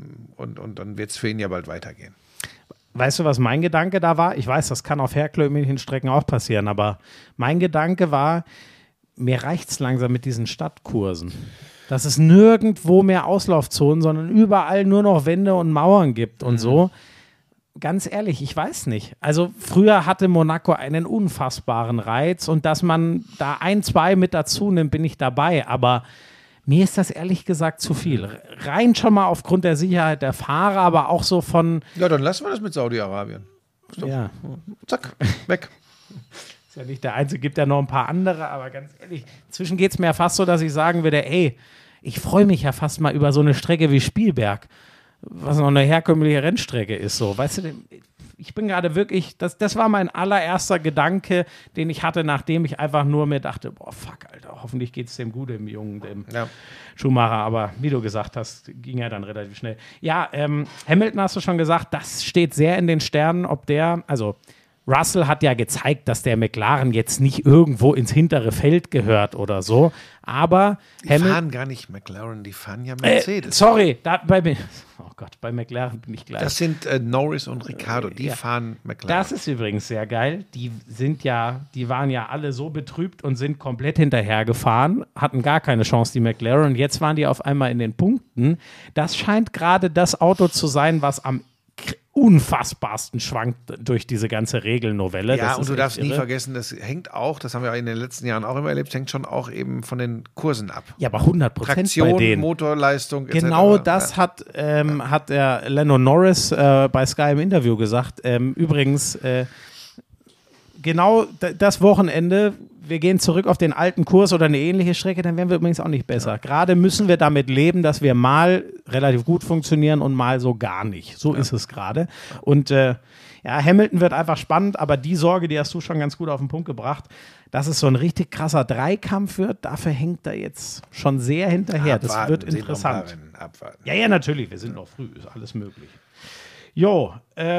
und dann wird es für ihn ja bald weitergehen. Weißt du, was mein Gedanke da war? Ich weiß, das kann auf herkömmlichen Strecken auch passieren, aber mein Gedanke war, mir reicht es langsam mit diesen Stadtkursen. Dass es nirgendwo mehr Auslaufzonen, sondern überall nur noch Wände und Mauern gibt und so. Ganz ehrlich, ich weiß nicht. Also früher hatte Monaco einen unfassbaren Reiz und dass man da 1, 2 mit dazu nimmt, bin ich dabei. Aber mir ist das ehrlich gesagt zu viel. Rein schon mal aufgrund der Sicherheit der Fahrer, aber auch so von... Ja, dann lassen wir das mit Saudi-Arabien. Ja. Zack, weg. Ist ja nicht der Einzige, gibt ja noch ein paar andere, aber ganz ehrlich, inzwischen geht es mir ja fast so, dass ich sagen würde, ey, ich freue mich ja fast mal über so eine Strecke wie Spielberg, was noch eine herkömmliche Rennstrecke ist. So, weißt du, ich bin gerade wirklich, das war mein allererster Gedanke, den ich hatte, nachdem ich einfach nur mir dachte, boah, fuck, Alter, hoffentlich geht es dem gut, dem Jungen, dem Schumacher. Aber wie du gesagt hast, ging er dann relativ schnell. Ja, Hamilton hast du schon gesagt, das steht sehr in den Sternen, ob der, also Russell hat ja gezeigt, dass der McLaren jetzt nicht irgendwo ins hintere Feld gehört oder so, aber die fahren gar nicht McLaren, die fahren ja Mercedes. Bei McLaren bin ich gleich. Das sind Norris und Ricciardo, die fahren McLaren. Das ist übrigens sehr geil. Die waren ja alle so betrübt und sind komplett hinterhergefahren, hatten gar keine Chance, die McLaren, und jetzt waren die auf einmal in den Punkten. Das scheint gerade das Auto zu sein, was am unfassbarsten schwankt durch diese ganze Regelnovelle. Ja, und du darfst nie vergessen, das hängt auch, das haben wir in den letzten Jahren auch immer erlebt, hängt schon auch eben von den Kursen ab. Ja, aber 100% Traktion, bei denen. Motorleistung etc. Genau das hat der Lando Norris bei Sky im Interview gesagt. Übrigens, genau das Wochenende, wir gehen zurück auf den alten Kurs oder eine ähnliche Strecke, dann werden wir übrigens auch nicht besser. Ja. Gerade müssen wir damit leben, dass wir mal relativ gut funktionieren und mal so gar nicht. So ist es gerade. Und Hamilton wird einfach spannend, aber die Sorge, die hast du schon ganz gut auf den Punkt gebracht, dass es so ein richtig krasser Dreikampf wird, dafür hängt er jetzt schon sehr hinterher. Abwarten, das wird interessant. Abwarten. Ja, natürlich, wir sind noch früh, ist alles möglich. Jo,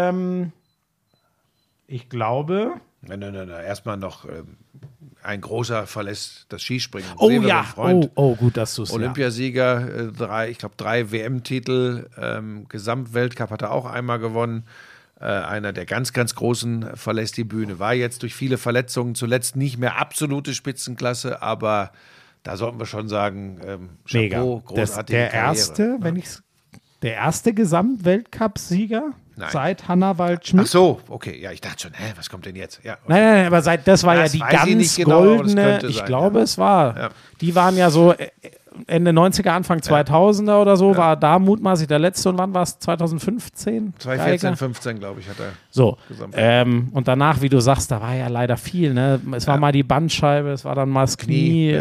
ich glaube... Nein. Erstmal noch ein großer verlässt das Skispringen. Oh ja, gut, dass du es Olympiasieger, ich glaube 3 WM-Titel, Gesamtweltcup hat er auch einmal gewonnen. Einer der ganz, ganz Großen verlässt die Bühne. War jetzt durch viele Verletzungen zuletzt nicht mehr absolute Spitzenklasse, aber da sollten wir schon sagen, Chapeau, großartige Karriere. Der erste Gesamtweltcup-Sieger? seit Hannah Waldschmidt. Ach so, okay. Ja, ich dachte schon, was kommt denn jetzt? Ja, okay. Nein, aber das war Das ja die weiß ich ganz nicht genau, aber das goldene, könnte ich sein, glaube, ja. es war. Ja. Die waren ja so Ende 90er, Anfang 2000er oder so, war da mutmaßlich der letzte und wann war es? 2015? 2014, 15, glaube ich, hat er. So, Gesamt. und danach, wie du sagst, da war ja leider viel, ne? Es war mal die Bandscheibe, es war dann mal das Knie.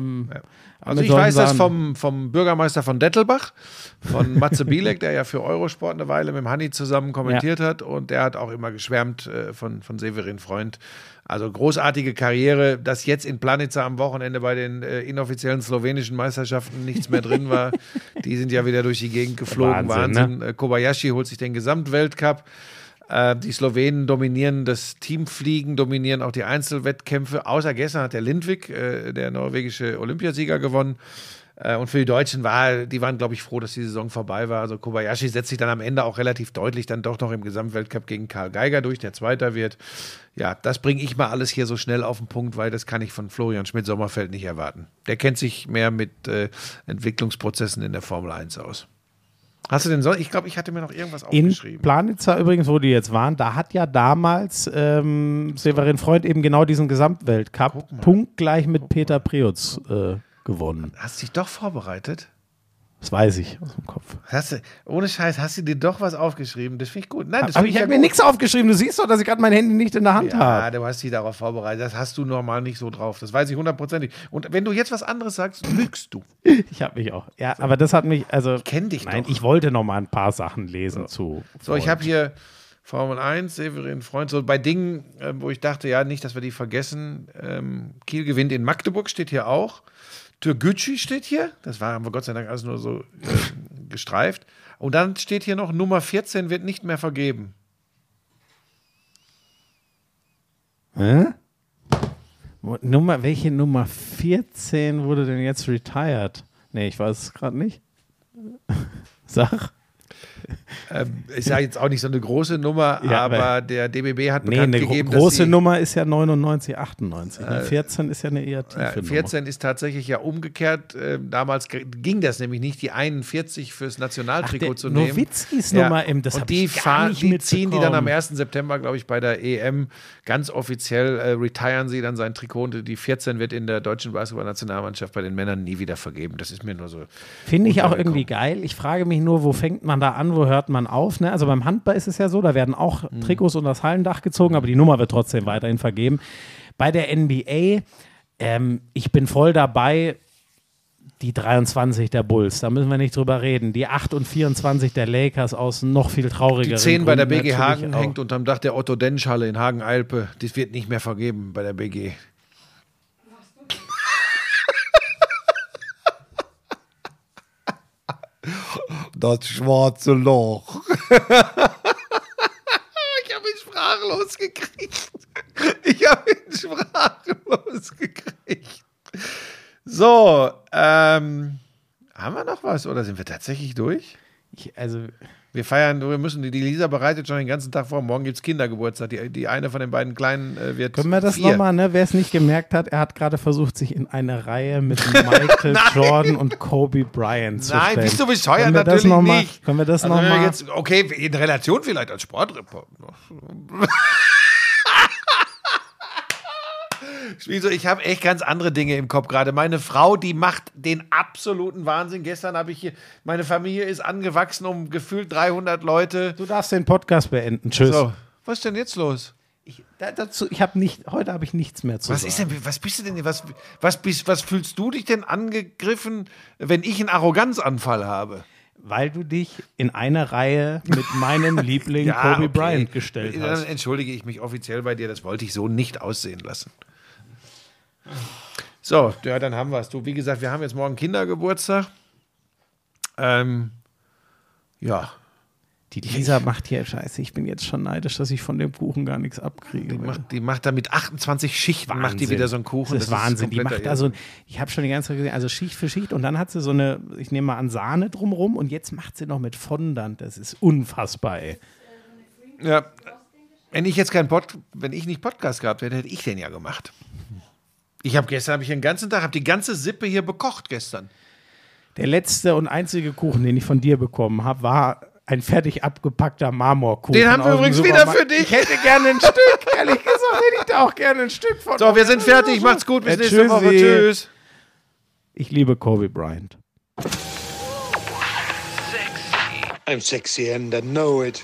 Also ich weiß das vom Bürgermeister von Dettelbach, von Matze Bielek, der ja für Eurosport eine Weile mit dem Hanni zusammen kommentiert hat und der hat auch immer geschwärmt von Severin Freund. Also großartige Karriere, dass jetzt in Planica am Wochenende bei den inoffiziellen slowenischen Meisterschaften nichts mehr drin war. Die sind ja wieder durch die Gegend geflogen. Wahnsinn. Ne? Kobayashi holt sich den Gesamtweltcup. Die Slowenen dominieren das Teamfliegen, dominieren auch die Einzelwettkämpfe. Außer gestern hat der Lindvik, der norwegische Olympiasieger, gewonnen. Und für die Deutschen die waren, glaube ich, froh, dass die Saison vorbei war. Also Kobayashi setzt sich dann am Ende auch relativ deutlich dann doch noch im Gesamtweltcup gegen Karl Geiger durch, der Zweiter wird. Ja, das bringe ich mal alles hier so schnell auf den Punkt, weil das kann ich von Florian Schmidt-Sommerfeld nicht erwarten. Der kennt sich mehr mit Entwicklungsprozessen in der Formel 1 aus. Hast du denn so? Ich glaube, ich hatte mir noch irgendwas aufgeschrieben. In Planica übrigens, wo die jetzt waren, da hat ja damals Severin Freund eben genau diesen Gesamtweltcup punktgleich mit Peter Preutz gewonnen. Hast du dich doch vorbereitet? Das weiß ich aus dem Kopf. Ohne Scheiß, hast du dir doch was aufgeschrieben? Das finde ich gut. Nein, das aber ich habe mir nichts aufgeschrieben. Du siehst doch, dass ich gerade mein Handy nicht in der Hand habe. Ja, du hast dich darauf vorbereitet. Das hast du normal nicht so drauf. Das weiß ich 100%. Und wenn du jetzt was anderes sagst, lügst du. Ich habe mich auch. Ja, aber das hat mich, also. Ich kenne dich nein, doch. ich wollte noch mal ein paar Sachen lesen zu. So, ich habe hier Formel 1, Severin Freund, so bei Dingen, wo ich dachte, ja, nicht, dass wir die vergessen. Kiel gewinnt in Magdeburg, steht hier auch. Türgücü steht hier. Das haben wir Gott sei Dank alles nur so gestreift. Und dann steht hier noch, Nummer 14 wird nicht mehr vergeben. Hä? Welche Nummer 14 wurde denn jetzt retired? Nee, ich weiß es gerade nicht. Sag. Ist ja jetzt auch nicht so eine große Nummer, Ja, aber der DBB hat bekannt eine gegeben, große dass sie, Nummer ist ja 99, 98. 14 ist ja eine eher tiefe Nummer. 14 ist tatsächlich ja umgekehrt. Damals ging das nämlich nicht, die 41 fürs Nationaltrikot zu nehmen. Nowitzkis Nummer im, das und die ziehen die dann am 1. September, glaube ich, bei der EM ganz offiziell, retiren sie dann sein Trikot und die 14 wird in der deutschen Basketballnationalmannschaft bei den Männern nie wieder vergeben. Das ist mir nur so. Finde ich auch irgendwie geil. Ich frage mich nur, wo fängt man da an, wo hört man auf? Ne? Also beim Handball ist es ja so, da werden auch Trikots unter das Hallendach gezogen, aber die Nummer wird trotzdem weiterhin vergeben. Bei der NBA, ich bin voll dabei, die 23 der Bulls, da müssen wir nicht drüber reden. Die 8 und 24 der Lakers aus noch viel traurigeren Die 10 bei der BG natürlich Hagen auch. hängt unterm Dach der Otto-Densch-Halle in Hagen-Eilpe. Das wird nicht mehr vergeben bei der BG. Das schwarze Loch. Ich habe ihn sprachlos gekriegt. So, haben wir noch was oder sind wir tatsächlich durch? Wir müssen, die Lisa bereitet schon den ganzen Tag vor. Morgen gibt es Kindergeburtstag. Die eine von den beiden Kleinen wird Können wir das 4. nochmal, ne? Wer es nicht gemerkt hat, er hat gerade versucht, sich in eine Reihe mit Michael Jordan und Kobe Bryant zu stellen. Nein, bist du bescheuert? Können wir das Natürlich noch mal, nicht. Können wir das Also nochmal? Okay, in Relation vielleicht als Sportreporter. Ich habe echt ganz andere Dinge im Kopf gerade. Meine Frau, die macht den absoluten Wahnsinn. Gestern habe ich hier, meine Familie ist angewachsen um gefühlt 300 Leute. Du darfst den Podcast beenden. Tschüss. So, was ist denn jetzt los? Heute habe ich nichts mehr zu sagen. Was bist du denn, was fühlst du dich denn angegriffen, wenn ich einen Arroganzanfall habe? Weil du dich in eine Reihe mit meinem Liebling Kobe Bryant gestellt hast. Dann entschuldige ich mich offiziell bei dir, das wollte ich so nicht aussehen lassen. So, ja, dann haben wir es. Du, wie gesagt, wir haben jetzt morgen Kindergeburtstag. Ja. Die Lisa macht hier Scheiße. Ich bin jetzt schon neidisch, dass ich von dem Kuchen gar nichts abkriege. Die macht da mit 28 Schichten, Wahnsinn. macht die wieder so einen Kuchen. Das ist Wahnsinn. Die macht da so, ich habe schon die ganze Zeit gesehen, also Schicht für Schicht und dann hat sie so eine, ich nehme mal an, Sahne drumrum und jetzt macht sie noch mit Fondant. Das ist unfassbar, ey. Ja. Wenn ich nicht Podcast gehabt hätte, hätte ich den ja gemacht. Gestern den ganzen Tag, die ganze Sippe hier bekocht gestern. Der letzte und einzige Kuchen, den ich von dir bekommen habe, war ein fertig abgepackter Marmorkuchen. Den haben wir übrigens wieder für dich. Ich hätte gerne ein Stück. Ehrlich gesagt hätte ich da auch gerne ein Stück von. So, wir sind fertig. Macht's gut. Bis nächste Tschüssi. Woche. Tschüss. Ich liebe Kobe Bryant. I'm sexy and I know it.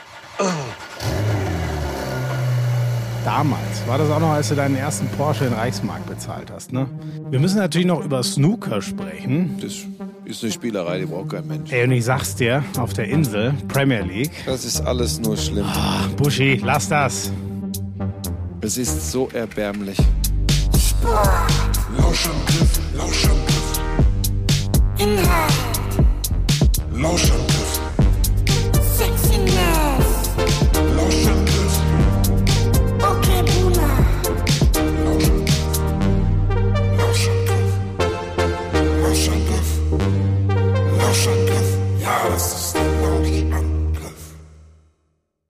Damals war das auch noch, als du deinen ersten Porsche in Reichsmark bezahlt hast, ne? Wir müssen natürlich noch über Snooker sprechen. Das ist eine Spielerei, die braucht kein Mensch. Ey, und ich sag's dir, auf der Insel, Premier League. Das ist alles nur schlimm. Buschi, lass das. Es ist so erbärmlich. Lauschangriff, Lauschangriff. Inhalt. Lauschangriff.